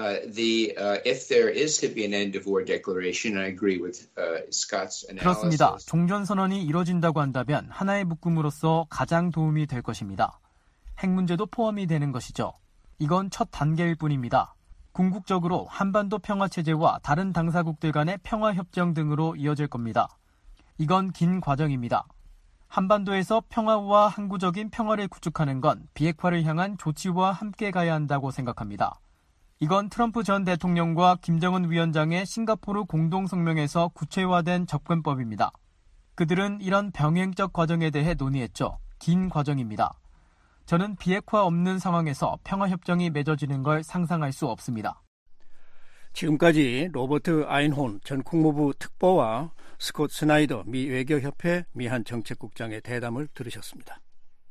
If there is to be an end of war declaration, I agree with Scott's analysis. 그렇습니다. 종전선언이 이뤄진다고 한다면 하나의 묶음으로서 가장 도움이 될 것입니다. 핵 문제도 포함이 되는 것이죠. 이건 첫 단계일 뿐입니다. 궁극적으로 한반도 평화체제와 다른 당사국들 간의 평화협정 등으로 이어질 겁니다. 이건 긴 과정입니다. 한반도에서 평화와 항구적인 평화를 구축하는 건 비핵화를 향한 조치와 함께 가야 한다고 생각합니다. 이건 트럼프 전 대통령과 김정은 위원장의 싱가포르 공동성명에서 구체화된 접근법입니다. 그들은 이런 병행적 과정에 대해 논의했죠. 긴 과정입니다. 저는 비핵화 없는 상황에서 평화협정이 맺어지는 걸 상상할 수 없습니다. 지금까지 로버트 아인혼 전 국무부 특보와 스콧 스나이더 미 외교협회 미한 정책국장의 대담을 들으셨습니다.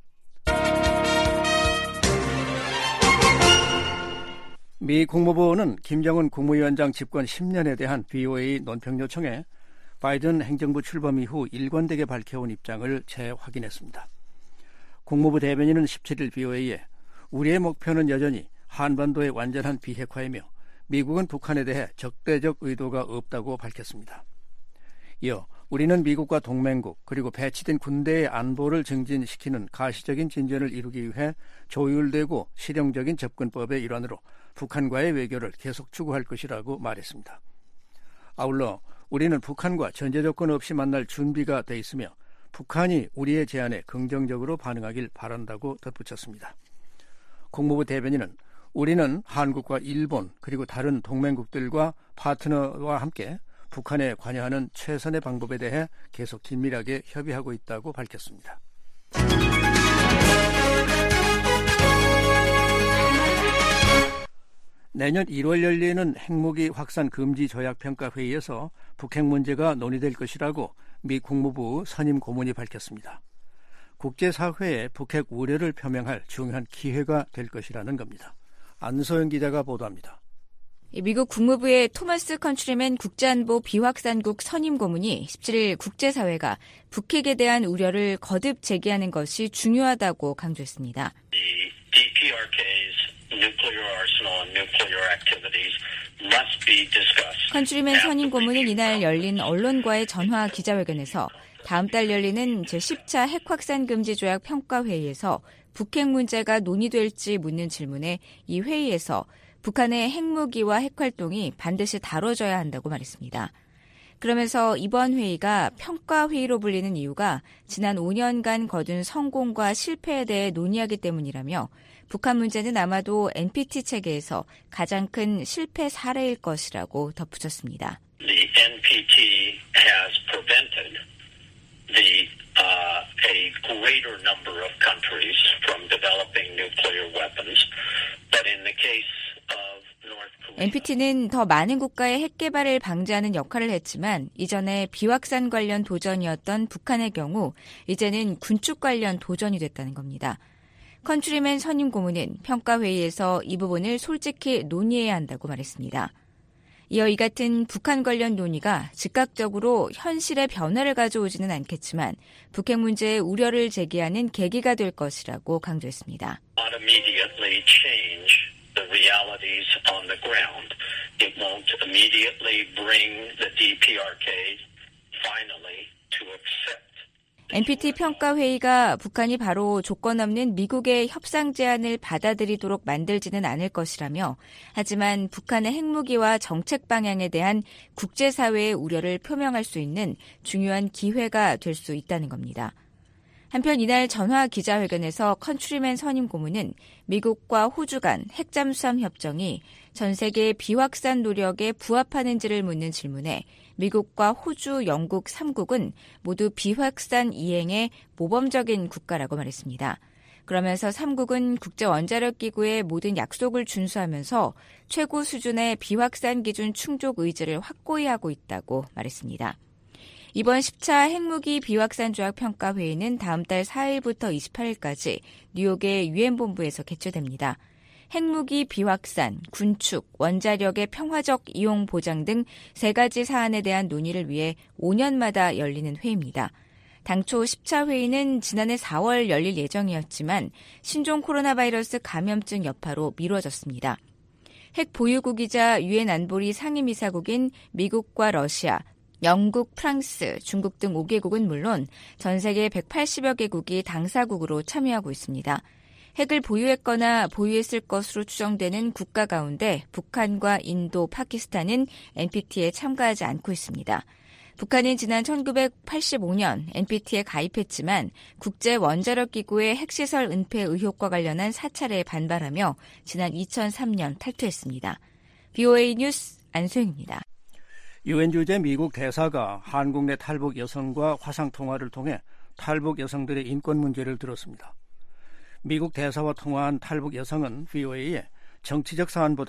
미 국무부는 김정은 국무위원장 집권 10년에 대한 BOA 논평 요청에 바이든 행정부 출범 이후 일관되게 밝혀온 입장을 재확인했습니다. 국무부 대변인은 17일 BOA에 우리의 목표는 여전히 한반도의 완전한 비핵화이며 미국은 북한에 대해 적대적 의도가 없다고 밝혔습니다. 이어 우리는 미국과 동맹국 그리고 배치된 군대의 안보를 증진시키는 가시적인 진전을 이루기 위해 조율되고 실용적인 접근법의 일환으로 북한과의 외교를 계속 추구할 것이라고 말했습니다. 아울러 우리는 북한과 전제 조건 없이 만날 준비가 돼 있으며 북한이 우리의 제안에 긍정적으로 반응하길 바란다고 덧붙였습니다. 국무부 대변인은 우리는 한국과 일본 그리고 다른 동맹국들과 파트너와 함께 북한에 관여하는 최선의 방법에 대해 계속 긴밀하게 협의하고 있다고 밝혔습니다. 내년 1월 열리는 핵무기 확산 금지 조약 평가 회의에서 북핵 문제가 논의될 것이라고 미 국무부 선임 고문이 밝혔습니다. 국제사회에 북핵 우려를 표명할 중요한 기회가 될 것이라는 겁니다. 안소영 기자가 보도합니다. 미국 국무부의 토마스 컨트리맨 국제안보 비확산국 선임 고문이 17일 국제사회가 북핵에 대한 우려를 거듭 제기하는 것이 중요하다고 강조했습니다. 컨트리맨 선임 고문은 이날 열린 언론과의 전화 기자회견에서 다음 달 열리는 제10차 핵확산 금지 조약 평가회의에서 북핵 문제가 논의될지 묻는 질문에 이 회의에서 북한의 핵무기와 핵활동이 반드시 다뤄져야 한다고 말했습니다. 그러면서 이번 회의가 평가회의로 불리는 이유가 지난 5년간 거둔 성공과 실패에 대해 논의하기 때문이라며 북한 문제는 아마도 NPT 체계에서 가장 큰 실패 사례일 것이라고 덧붙였습니다. The NPT has prevented a greater number of countries from developing nuclear weapons, but in the case NPT는 더 많은 국가의 핵 개발을 방지하는 역할을 했지만 이전에 비확산 관련 도전이었던 북한의 경우 이제는 군축 관련 도전이 됐다는 겁니다. 컨트리맨 선임 고문은 평가회의에서 이 부분을 솔직히 논의해야 한다고 말했습니다. 이어 이 같은 북한 관련 논의가 즉각적으로 현실의 변화를 가져오지는 않겠지만 북핵 문제의 우려를 제기하는 계기가 될 것이라고 강조했습니다. The realities on the ground. It won't immediately bring the DPRK finally to accept. NPT 평가회의가 북한이 바로 조건 없는 미국의 협상 제안을 받아들이도록 만들지는 않을 것이라며 하지만 북한의 핵무기와 정책 방향에 대한 국제사회의 우려를 표명할 수 있는 중요한 기회가 될 수 있다는 겁니다. 한편 이날 전화 기자회견에서 컨트리맨 선임 고문은 미국과 호주 간 핵잠수함 협정이 전 세계의 비확산 노력에 부합하는지를 묻는 질문에 미국과 호주, 영국 3국은 모두 비확산 이행에 모범적인 국가라고 말했습니다. 그러면서 3국은 국제원자력기구의 모든 약속을 준수하면서 최고 수준의 비확산 기준 충족 의지를 확고히 하고 있다고 말했습니다. 이번 10차 핵무기 비확산 조약 평가회의는 다음 달 4일부터 28일까지 뉴욕의 유엔본부에서 개최됩니다. 핵무기 비확산, 군축, 원자력의 평화적 이용 보장 등 3가지 사안에 대한 논의를 위해 5년마다 열리는 회의입니다. 당초 10차 회의는 지난해 4월 열릴 예정이었지만 신종 코로나 바이러스 감염증 여파로 미뤄졌습니다. 핵 보유국이자 유엔 안보리 상임이사국인 미국과 러시아, 영국, 프랑스, 중국 등 5개국은 물론 전 세계 180여 개국이 당사국으로 참여하고 있습니다. 핵을 보유했거나 보유했을 것으로 추정되는 국가 가운데 북한과 인도, 파키스탄은 NPT에 참가하지 않고 있습니다. 북한은 지난 1985년 NPT에 가입했지만 국제원자력기구의 핵시설 은폐 의혹과 관련한 사찰에 반발하며 지난 2003년 탈퇴했습니다. BOA 뉴스 안소영입니다. 유엔 주재 미국 대사가 한국 내 탈북 여성과 화상통화를 통해 탈북 여성들의 인권 문제를 들었습니다. 미국 대사와 통화한 탈북 여성은 VOA에 정치적 사안보다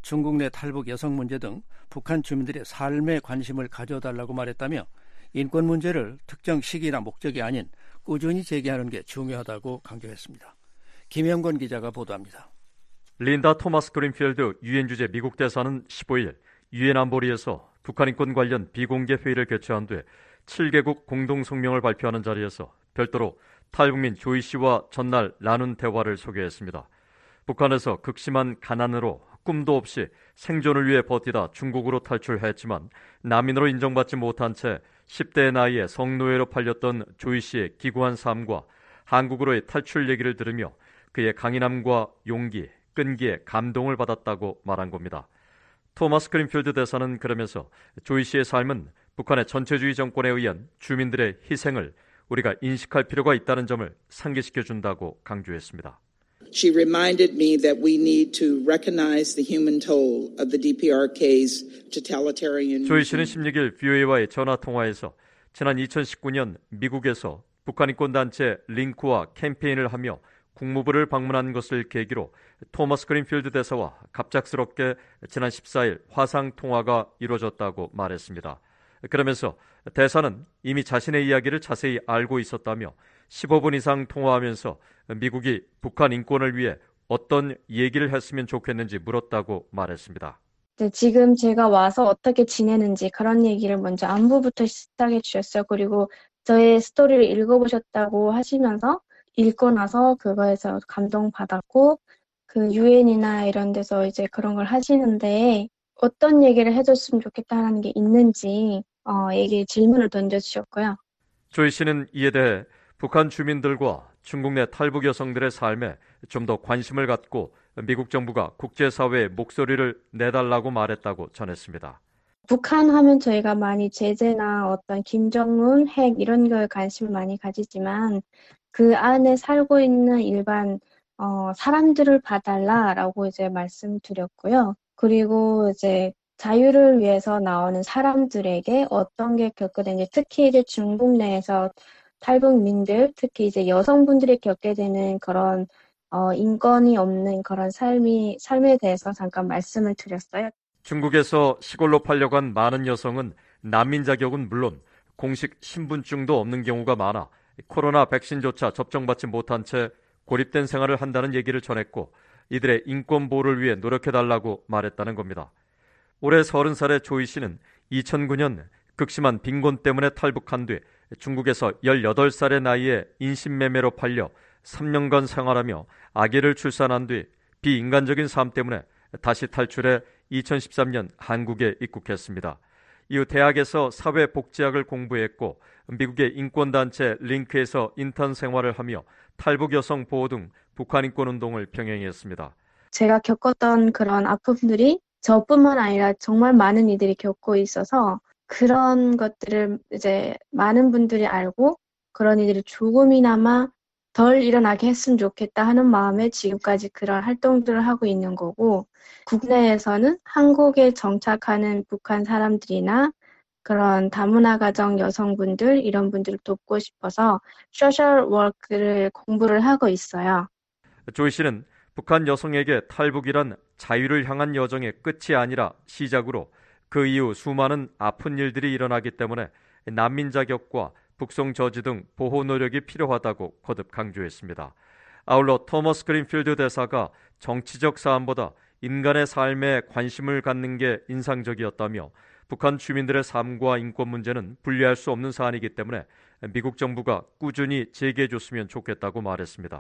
중국 내 탈북 여성 문제 등 북한 주민들의 삶에 관심을 가져달라고 말했다며 인권 문제를 특정 시기나 목적이 아닌 꾸준히 제기하는 게 중요하다고 강조했습니다. 김영건 기자가 보도합니다. 린다 토마스 그린필드 유엔 주재 미국 대사는 15일 유엔 안보리에서 북한 인권 관련 비공개 회의를 개최한 뒤 7개국 공동 성명을 발표하는 자리에서 별도로 탈북민 조이 씨와 전날 나눈 대화를 소개했습니다. 북한에서 극심한 가난으로 꿈도 없이 생존을 위해 버티다 중국으로 탈출했지만 난민으로 인정받지 못한 채 10대의 나이에 성노예로 팔렸던 조이 씨의 기구한 삶과 한국으로의 탈출 얘기를 들으며 그의 강인함과 용기, 끈기에 감동을 받았다고 말한 겁니다. 토마스 그린필드 대사는 그러면서 조이 씨의 삶은 북한의 전체주의 정권에 의한 주민들의 희생을 우리가 인식할 필요가 있다는 점을 상기시켜준다고 강조했습니다. She reminded me that we need to recognize the human toll of the DPRK's totalitarian. 조이 씨는 16일 VOA와의 전화 통화에서 지난 2019년 미국에서 북한 인권 단체 링크와 캠페인을 하며 국무부를 방문한 것을 계기로 토마스 그린필드 대사와 갑작스럽게 지난 14일 화상 통화가 이루어졌다고 말했습니다. 그러면서 대사는 이미 자신의 이야기를 자세히 알고 있었다며 15분 이상 통화하면서 미국이 북한 인권을 위해 어떤 얘기를 했으면 좋겠는지 물었다고 말했습니다. 네, 지금 제가 와서 어떻게 지내는지 그런 얘기를 먼저 안부부터 시작해 주셨어요. 그리고 저의 스토리를 읽어보셨다고 하시면서 읽고 나서 그거에서 감동받았고 그 유엔이나 이런 데서 이제 그런 걸 하시는데 어떤 얘기를 해줬으면 좋겠다는 게 있는지 질문을 던져주셨고요. 조이 씨는 이에 대해 북한 주민들과 중국 내 탈북 여성들의 삶에 좀 더 관심을 갖고 미국 정부가 국제사회의 목소리를 내달라고 말했다고 전했습니다. 북한 하면 저희가 많이 제재나 어떤 김정은 핵 이런 거에 관심을 많이 가지지만 그 안에 살고 있는 일반 사람들을 봐달라라고 이제 말씀드렸고요. 그리고 이제 자유를 위해서 나오는 사람들에게 어떤 게 겪게 되는지 특히 이제 중국 내에서 탈북민들 특히 이제 여성분들이 겪게 되는 그런 인권이 없는 그런 삶에 대해서 잠깐 말씀을 드렸어요. 중국에서 시골로 팔려간 많은 여성은 난민 자격은 물론 공식 신분증도 없는 경우가 많아 코로나 백신조차 접종받지 못한 채 고립된 생활을 한다는 얘기를 전했고 이들의 인권 보호를 위해 노력해달라고 말했다는 겁니다. 올해 30살의 조이 씨는 2009년 극심한 빈곤 때문에 탈북한 뒤 중국에서 18살의 나이에 인신매매로 팔려 3년간 생활하며 아기를 출산한 뒤 비인간적인 삶 때문에 다시 탈출해 2013년 한국에 입국했습니다. 이후 대학에서 사회복지학을 공부했고 미국의 인권단체 링크에서 인턴 생활을 하며 탈북 여성 보호 등 북한 인권운동을 병행했습니다. 제가 겪었던 그런 아픔들이 저뿐만 아니라 정말 많은 이들이 겪고 있어서 그런 것들을 이제 많은 분들이 알고 그런 이들이 조금이나마 덜 일어나게 했으면 좋겠다 하는 마음에 지금까지 그런 활동들을 하고 있는 거고 국내에서는 한국에 정착하는 북한 사람들이나 그런 다문화 가정 여성분들 이런 분들을 돕고 싶어서 소셜 워크를 공부를 하고 있어요. 조이 씨는 북한 여성에게 탈북이란 자유를 향한 여정의 끝이 아니라 시작으로 그 이후 수많은 아픈 일들이 일어나기 때문에 난민 자격과 북송 저지 등 보호 노력이 필요하다고 거듭 강조했습니다. 아울러 토머스 그린필드 대사가 정치적 사안보다 인간의 삶에 관심을 갖는 게 인상적이었다며 북한 주민들의 삶과 인권 문제는 분리할 수 없는 사안이기 때문에 미국 정부가 꾸준히 제기해줬으면 좋겠다고 말했습니다.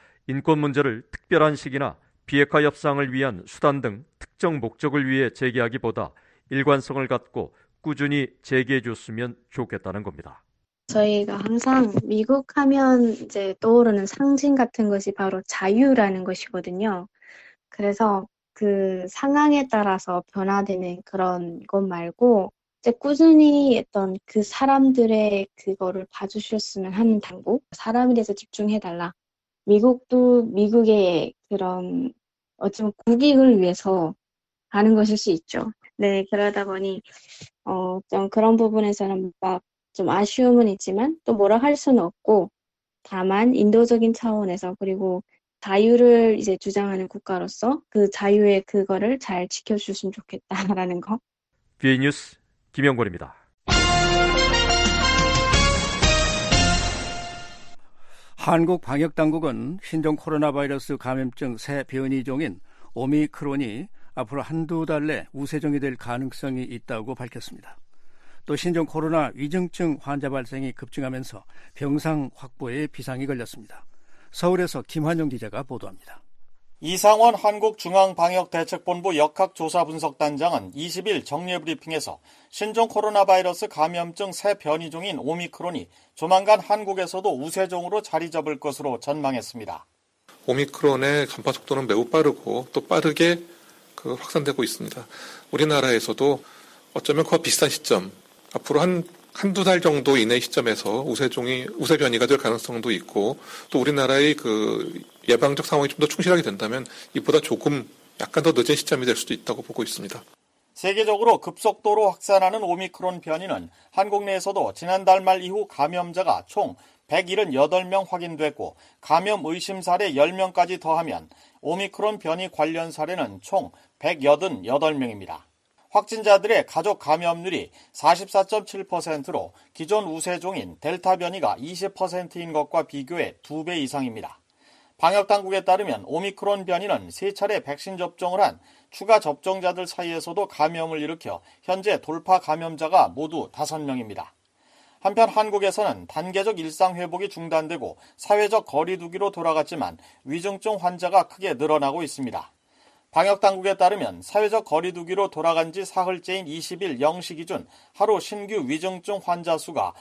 인권 문제를 특별한 시기나 비핵화 협상을 위한 수단 등 특정 목적을 위해 제기하기보다 일관성을 갖고 꾸준히 제기해줬으면 좋겠다는 겁니다. 저희가 항상 미국 하면 이제 떠오르는 상징 같은 것이 바로 자유라는 것이거든요. 그래서 그 상황에 따라서 변화되는 그런 것 말고 이제 꾸준히 했던 그 사람들의 그거를 봐주셨으면 하는 당부, 사람에 대해서 집중해달라. 미국도 미국의 그런 어쩌면 국익을 위해서 하는 것일 수 있죠. 네, 그러다 보니 좀 그런 부분에서는 막 좀 아쉬움은 있지만 또 뭐라 할 수는 없고 다만 인도적인 차원에서 그리고 자유를 이제 주장하는 국가로서 그 자유의 그거를 잘 지켜주셨으면 좋겠다라는 거. BA 뉴스 김영권입니다. 한국 방역당국은 신종 코로나 바이러스 감염증 새 변이종인 오미크론이 앞으로 한두 달 내 우세종이 될 가능성이 있다고 밝혔습니다. 또 신종 코로나 위중증 환자 발생이 급증하면서 병상 확보에 비상이 걸렸습니다. 서울에서 김환영 기자가 보도합니다. 이상원 한국중앙방역대책본부 역학조사분석단장은 20일 정례브리핑에서 신종 코로나 바이러스 감염증 새 변이종인 오미크론이 조만간 한국에서도 우세종으로 자리 잡을 것으로 전망했습니다. 오미크론의 전파 속도는 매우 빠르고 또 빠르게 확산되고 있습니다. 우리나라에서도 어쩌면 그와 비슷한 시점, 앞으로 한두 달 정도 이내 시점에서 우세 변이가 될 가능성도 있고, 또 우리나라의 예방적 상황이 좀 더 충실하게 된다면 이보다 조금 약간 더 늦은 시점이 될 수도 있다고 보고 있습니다. 세계적으로 급속도로 확산하는 오미크론 변이는 한국 내에서도 지난달 말 이후 감염자가 총 178명 확인됐고, 감염 의심 사례 10명까지 더하면 오미크론 변이 관련 사례는 총 188명입니다. 확진자들의 가족 감염률이 44.7%로 기존 우세종인 델타 변이가 20%인 것과 비교해 2배 이상입니다. 방역당국에 따르면 오미크론 변이는 3차례 백신 접종을 한 추가 접종자들 사이에서도 감염을 일으켜 현재 돌파 감염자가 모두 5명입니다. 한편 한국에서는 단계적 일상회복이 중단되고 사회적 거리 두기로 돌아갔지만 위중증 환자가 크게 늘어나고 있습니다. 방역당국에 따르면 사회적 거리 두기로 돌아간 지 사흘째인 20일 0시 기준 하루 신규 위중증 환자 수가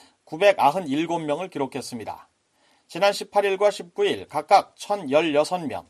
997명을 기록했습니다. 지난 18일과 19일 각각 1,016명,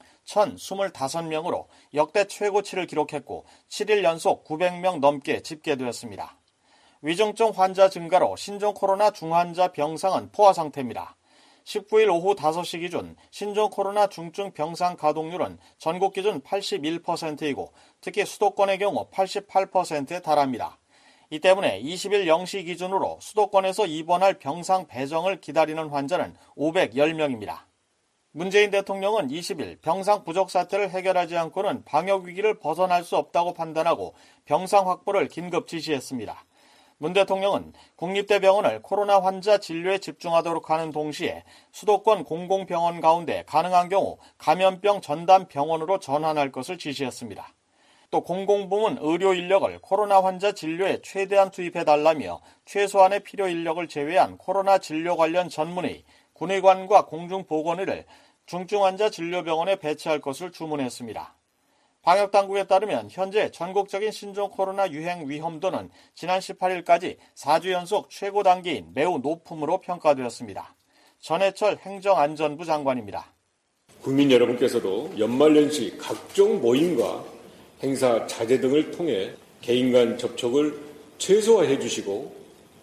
1,025명으로 역대 최고치를 기록했고 7일 연속 900명 넘게 집계되었습니다. 위중증 환자 증가로 신종 코로나 중환자 병상은 포화 상태입니다. 19일 오후 5시 기준 신종 코로나 중증 병상 가동률은 전국 기준 81%이고 특히 수도권의 경우 88%에 달합니다. 이 때문에 20일 0시 기준으로 수도권에서 입원할 병상 배정을 기다리는 환자는 510명입니다. 문재인 대통령은 20일 병상 부족 사태를 해결하지 않고는 방역 위기를 벗어날 수 없다고 판단하고 병상 확보를 긴급 지시했습니다. 문 대통령은 국립대병원을 코로나 환자 진료에 집중하도록 하는 동시에 수도권 공공병원 가운데 가능한 경우 감염병 전담 병원으로 전환할 것을 지시했습니다. 또 공공부문 의료 인력을 코로나 환자 진료에 최대한 투입해달라며 최소한의 필요 인력을 제외한 코로나 진료 관련 전문의, 군의관과 공중보건의를 중증 환자 진료병원에 배치할 것을 주문했습니다. 방역당국에 따르면 현재 전국적인 신종 코로나 유행 위험도는 지난 18일까지 4주 연속 최고 단계인 매우 높음으로 평가되었습니다. 전해철 행정안전부 장관입니다. 국민 여러분께서도 연말연시 각종 모임과 행사 자제 등을 통해 개인 간 접촉을 최소화해 주시고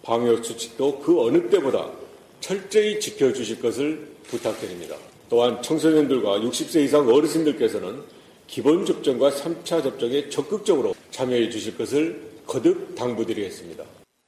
방역수칙도 그 어느 때보다 철저히 지켜주실 것을 부탁드립니다. 또한 청소년들과 60세 이상 어르신들께서는 기본 접종과 3차 접종에 적극적으로 참여해 주실 것을 거듭 당부드리겠습니다.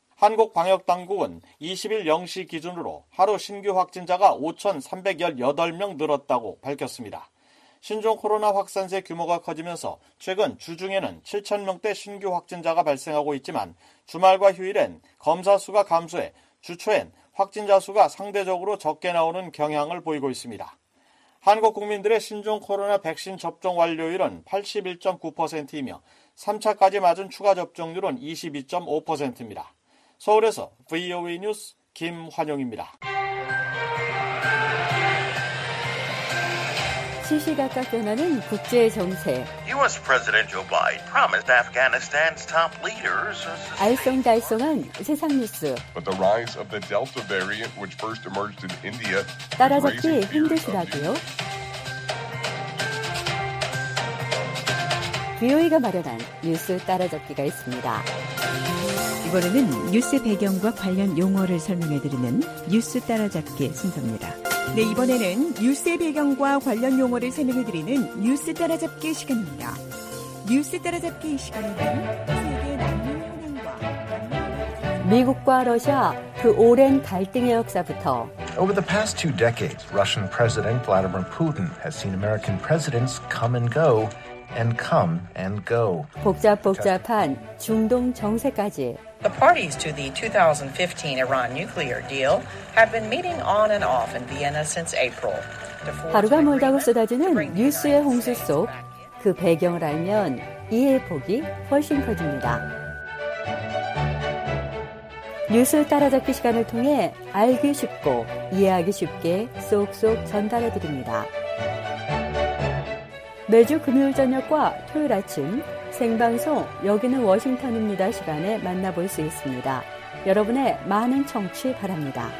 한국방역당국은 20일 0시 기준으로 하루 신규 확진자가 5,318명 늘었다고 밝혔습니다. 신종 코로나 확산세 규모가 커지면서 최근 주중에는 7,000명대 신규 확진자가 발생하고 있지만 주말과 휴일엔 검사 수가 감소해 주초엔 확진자 수가 상대적으로 적게 나오는 경향을 보이고 있습니다. 한국 국민들의 신종 코로나 백신 접종 완료율은 81.9%이며 3차까지 맞은 추가 접종률은 22.5%입니다. 서울에서 VOA 뉴스 김환용입니다. 시시각각 변하는 국제 정세. U.S. President Joe Biden promised Afghanistan's top leaders. 알쏭달쏭한 세상 뉴스. But the rise of the Delta variant, which first emerged in India, 따라잡기 힘드시다고요? VOA가 마련한 뉴스 따라잡기가 있습니다. 이번에는 뉴스 배경과 관련 용어를 설명해드리는 뉴스 따라잡기 순서입니다. 네, 이번에는 뉴스의 배경과 관련 용어를 설명해드리는 뉴스 따라잡기 시간입니다. 뉴스 따라잡기 시간에는 세계 난민 현황과 미국과 러시아 그 오랜 갈등의 역사부터 Over the past 2 decades, Russian President Vladimir Putin has seen American presidents come and go and come and go. 복잡한 중동 정세까지. The parties to the 2015 Iran nuclear deal have been meeting on and off in Vienna since April. 하루가 멀다고 쏟아지는 뉴스의 홍수 속 그 배경을 알면 이해의 폭이 훨씬 커집니다. 뉴스 따라잡기 시간을 통해 알기 쉽고 이해하기 쉽게 쏙쏙 전달해드립니다. 매주 금요일 저녁과 토요일 아침 생방송 여기는 워싱턴입니다 시간에 만나볼 수 있습니다. 여러분의 많은 청취 바랍니다.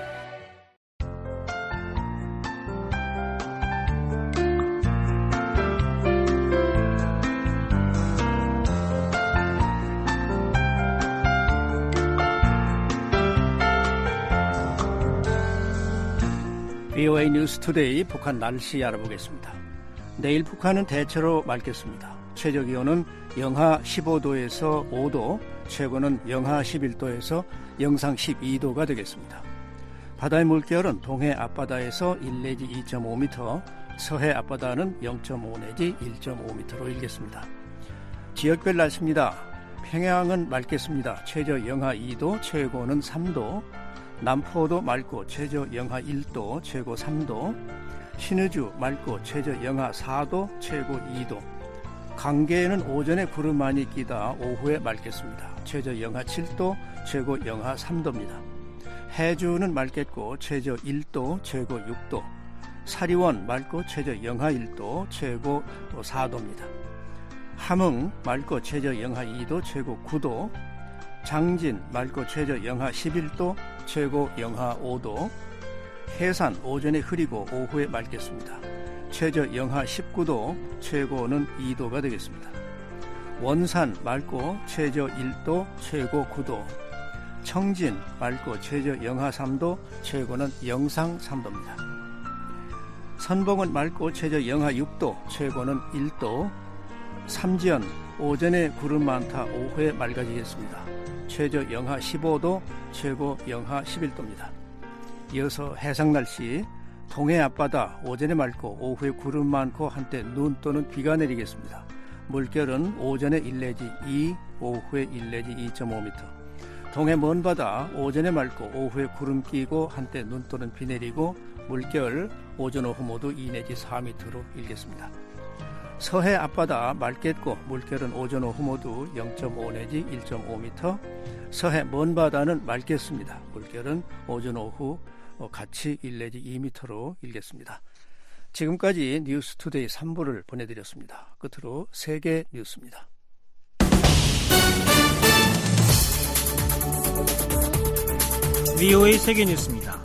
VOA 뉴스 투데이 북한 날씨 알아보겠습니다. 내일 북한은 대체로 맑겠습니다. 최저기온은 영하 15도에서 5도, 최고는 영하 11도에서 영상 12도가 되겠습니다. 바다의 물결은 동해 앞바다에서 1 내지 2.5m, 서해 앞바다는 0.5 내지 1.5m로 일겠습니다. 지역별 날씨입니다. 평양은 맑겠습니다. 최저 영하 2도, 최고는 3도, 남포도 맑고 최저 영하 1도, 최고 3도, 신의주 맑고 최저 영하 4도, 최고 2도, 강계에는 오전에 구름 많이 끼다 오후에 맑겠습니다. 최저 영하 7도, 최고 영하 3도입니다. 해주는 맑겠고 최저 1도, 최고 6도, 사리원 맑고 최저 영하 1도, 최고 4도입니다. 함흥 맑고 최저 영하 2도, 최고 9도, 장진 맑고 최저 영하 11도, 최고 영하 5도, 해산 오전에 흐리고 오후에 맑겠습니다. 최저 영하 19도, 최고는 2도가 되겠습니다. 원산 맑고 최저 1도, 최고 9도, 청진 맑고 최저 영하 3도, 최고는 영상 3도입니다. 선봉은 맑고 최저 영하 6도, 최고는 1도, 삼지연 오전에 구름 많다 오후에 맑아지겠습니다. 최저 영하 15도, 최고 영하 11도입니다. 이어서 해상 날씨, 동해 앞바다 오전에 맑고 오후에 구름 많고 한때 눈 또는 비가 내리겠습니다. 물결은 오전에 1 내지 2, 오후에 1 내지 2.5m. 동해 먼바다 오전에 맑고 오후에 구름 끼고 한때 눈 또는 비 내리고 물결 오전 오후 모두 2 내지 4m로 일겠습니다. 서해 앞바다 맑겠고 물결은 오전 오후 모두 0.5 내지 1.5m, 서해 먼바다는 맑겠습니다. 물결은 오전 오후 같이 1 내지 2m로 일겠습니다. 지금까지 뉴스투데이 3부를 보내드렸습니다. 끝으로 세계 뉴스입니다. VOA 세계 뉴스입니다.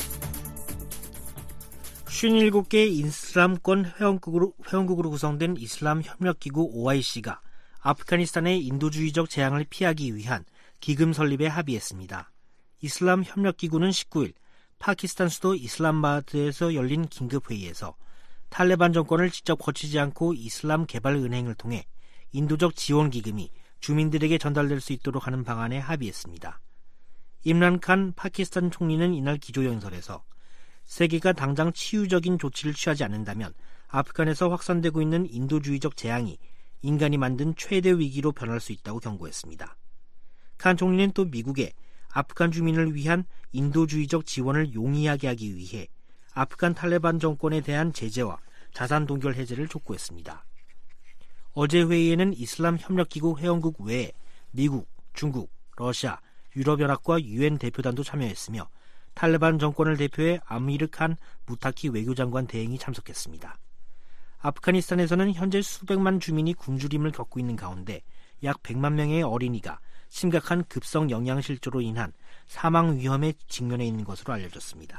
57개 이슬람권 회원국으로 구성된 이슬람 협력기구 OIC가 아프가니스탄의 인도주의적 재앙을 피하기 위한 기금 설립에 합의했습니다. 이슬람 협력기구는 19일 파키스탄 수도 이슬람마바드에서 열린 긴급회의에서 탈레반 정권을 직접 거치지 않고 이슬람 개발은행을 통해 인도적 지원 기금이 주민들에게 전달될 수 있도록 하는 방안에 합의했습니다. 임란 칸 파키스탄 총리는 이날 기조연설에서 세계가 당장 치유적인 조치를 취하지 않는다면 아프간에서 확산되고 있는 인도주의적 재앙이 인간이 만든 최대 위기로 변할 수 있다고 경고했습니다. 칸 총리는 또 미국에 아프간 주민을 위한 인도주의적 지원을 용이하게 하기 위해 아프간 탈레반 정권에 대한 제재와 자산 동결 해제를 촉구했습니다. 어제 회의에는 이슬람 협력기구 회원국 외에 미국, 중국, 러시아, 유럽연합과 유엔 대표단도 참여했으며 탈레반 정권을 대표해 아미르 칸 무타키 외교장관 대행이 참석했습니다. 아프가니스탄에서는 현재 수백만 주민이 굶주림을 겪고 있는 가운데 약 100만 명의 어린이가 심각한 급성 영양실조로 인한 사망 위험에 직면해 있는 것으로 알려졌습니다.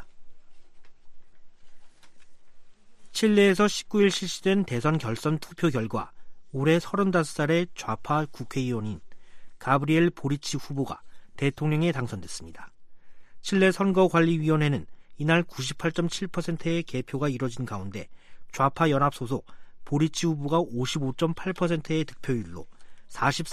칠레에서 19일 실시된 대선 결선 투표 결과 올해 35살의 좌파 국회의원인 가브리엘 보리치 후보가 대통령에 당선됐습니다. 칠레 선거관리위원회는 이날 98.7%의 개표가 이뤄진 가운데 좌파 연합 소속 보리치 후보가 55.8%의 득표율로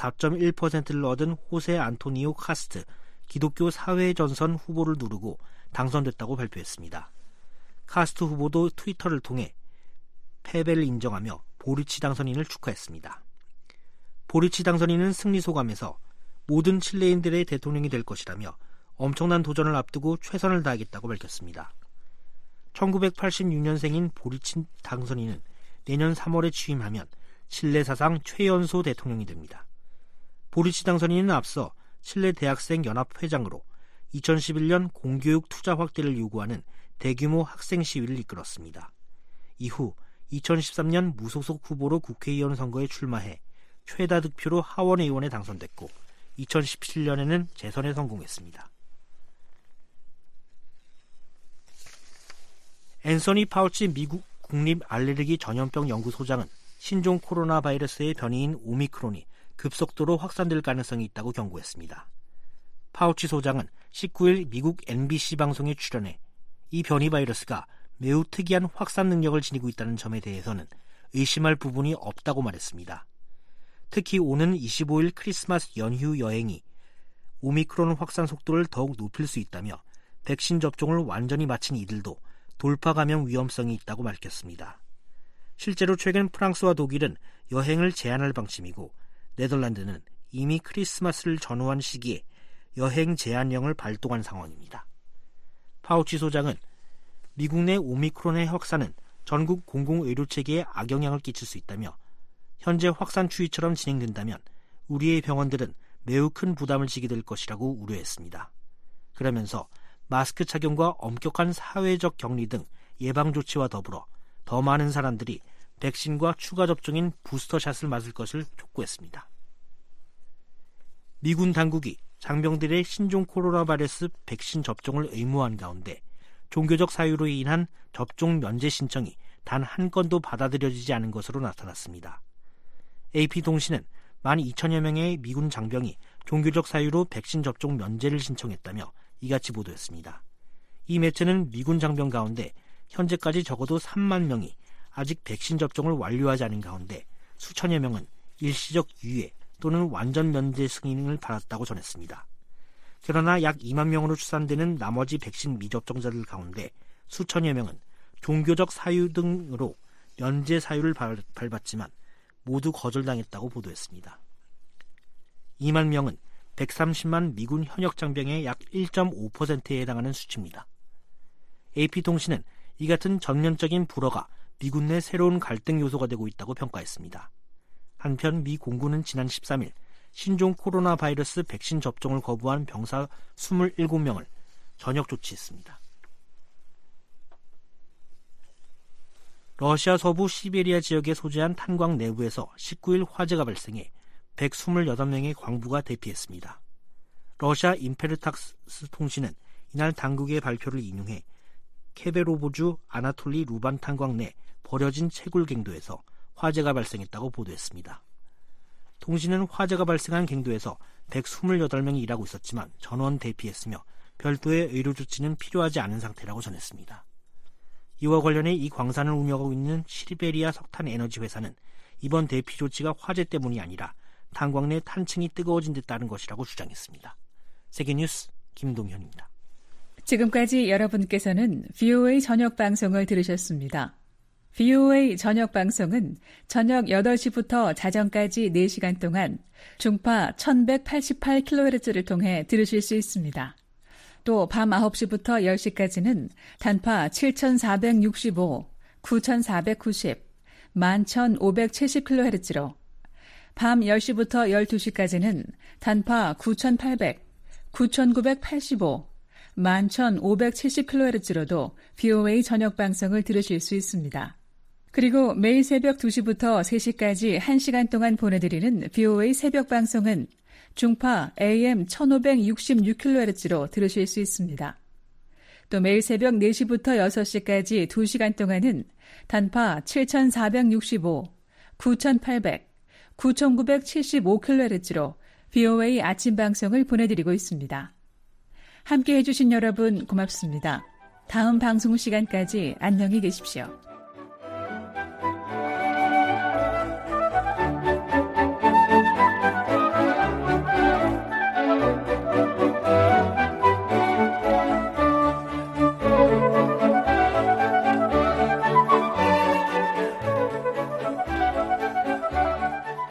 44.1%를 얻은 호세 안토니오 카스트 기독교 사회전선 후보를 누르고 당선됐다고 발표했습니다. 카스트 후보도 트위터를 통해 패배를 인정하며 보리치 당선인을 축하했습니다. 보리치 당선인은 승리 소감에서 모든 칠레인들의 대통령이 될 것이라며 엄청난 도전을 앞두고 최선을 다하겠다고 밝혔습니다. 1986년생인 보리치 당선인은 내년 3월에 취임하면 칠레 사상 최연소 대통령이 됩니다. 보리치 당선인은 앞서 칠레 대학생 연합 회장으로 2011년 공교육 투자 확대를 요구하는 대규모 학생 시위를 이끌었습니다. 이후 2013년 무소속 후보로 국회의원 선거에 출마해 최다 득표로 하원의원에 당선됐고 2017년에는 재선에 성공했습니다. 앤서니 파우치 미국 국립 알레르기 전염병 연구소장은 신종 코로나 바이러스의 변이인 오미크론이 급속도로 확산될 가능성이 있다고 경고했습니다. 파우치 소장은 19일 미국 NBC 방송에 출연해 이 변이 바이러스가 매우 특이한 확산 능력을 지니고 있다는 점에 대해서는 의심할 부분이 없다고 말했습니다. 특히 오는 25일 크리스마스 연휴 여행이 오미크론 확산 속도를 더욱 높일 수 있다며 백신 접종을 완전히 마친 이들도 돌파 감염 위험성이 있다고 밝혔습니다. 실제로 최근 프랑스와 독일은 여행을 제한할 방침이고 네덜란드는 이미 크리스마스를 전후한 시기에 여행 제한령을 발동한 상황입니다. 파우치 소장은 미국 내 오미크론의 확산은 전국 공공의료체계에 악영향을 끼칠 수 있다며 현재 확산 추이처럼 진행된다면 우리의 병원들은 매우 큰 부담을 지게 될 것이라고 우려했습니다. 그러면서 마스크 착용과 엄격한 사회적 격리 등 예방 조치와 더불어 더 많은 사람들이 백신과 추가 접종인 부스터샷을 맞을 것을 촉구했습니다. 미군 당국이 장병들의 신종 코로나 바이러스 백신 접종을 의무화한 가운데 종교적 사유로 인한 접종 면제 신청이 단 한 건도 받아들여지지 않은 것으로 나타났습니다. AP통신은 12,000여 명의 미군 장병이 종교적 사유로 백신 접종 면제를 신청했다며 이같이 보도했습니다. 이 매체는 미군 장병 가운데 현재까지 적어도 3만 명이 아직 백신 접종을 완료하지 않은 가운데 수천여 명은 일시적 유예 또는 완전 면제 승인을 받았다고 전했습니다. 그러나 약 2만 명으로 추산되는 나머지 백신 미접종자들 가운데 수천여 명은 종교적 사유 등으로 면제 사유를 밟았지만 모두 거절당했다고 보도했습니다. 2만 명은 130만 미군 현역 장병의 약 1.5%에 해당하는 수치입니다. AP통신은 이 같은 전면적인 불허가 미군 내 새로운 갈등 요소가 되고 있다고 평가했습니다. 한편 미 공군은 지난 13일 신종 코로나 바이러스 백신 접종을 거부한 병사 27명을 전역 조치했습니다. 러시아 서부 시베리아 지역에 소재한 탄광 내부에서 19일 화재가 발생해 128명의 광부가 대피했습니다. 러시아 임페르탁스 통신은 이날 당국의 발표를 인용해 케베로보주 아나톨리 루반 탄광 내 버려진 채굴 갱도에서 화재가 발생했다고 보도했습니다. 통신은 화재가 발생한 갱도에서 128명이 일하고 있었지만 전원 대피했으며 별도의 의료 조치는 필요하지 않은 상태라고 전했습니다. 이와 관련해 이 광산을 운영하고 있는 시베리아 석탄 에너지 회사는 이번 대피 조치가 화재 때문이 아니라 탄광 내 탄층이 뜨거워진 데 따른 것이라고 주장했습니다. 세계뉴스 김동현입니다. 지금까지 여러분께서는 VOA 저녁 방송을 들으셨습니다. VOA 저녁 방송은 저녁 8시부터 자정까지 4시간 동안 중파 1188kHz를 통해 들으실 수 있습니다. 또 밤 9시부터 10시까지는 단파 7465, 9490, 11570kHz로 밤 10시부터 12시까지는 단파 9800, 9985, 11570kHz로도 VOA 저녁 방송을 들으실 수 있습니다. 그리고 매일 새벽 2시부터 3시까지 1시간 동안 보내드리는 VOA 새벽 방송은 중파 AM 1566kHz로 들으실 수 있습니다. 또 매일 새벽 4시부터 6시까지 2시간 동안은 단파 7465, 9800, 9975kHz로 VOA 아침 방송을 보내드리고 있습니다. 함께해 주신 여러분 고맙습니다. 다음 방송 시간까지 안녕히 계십시오.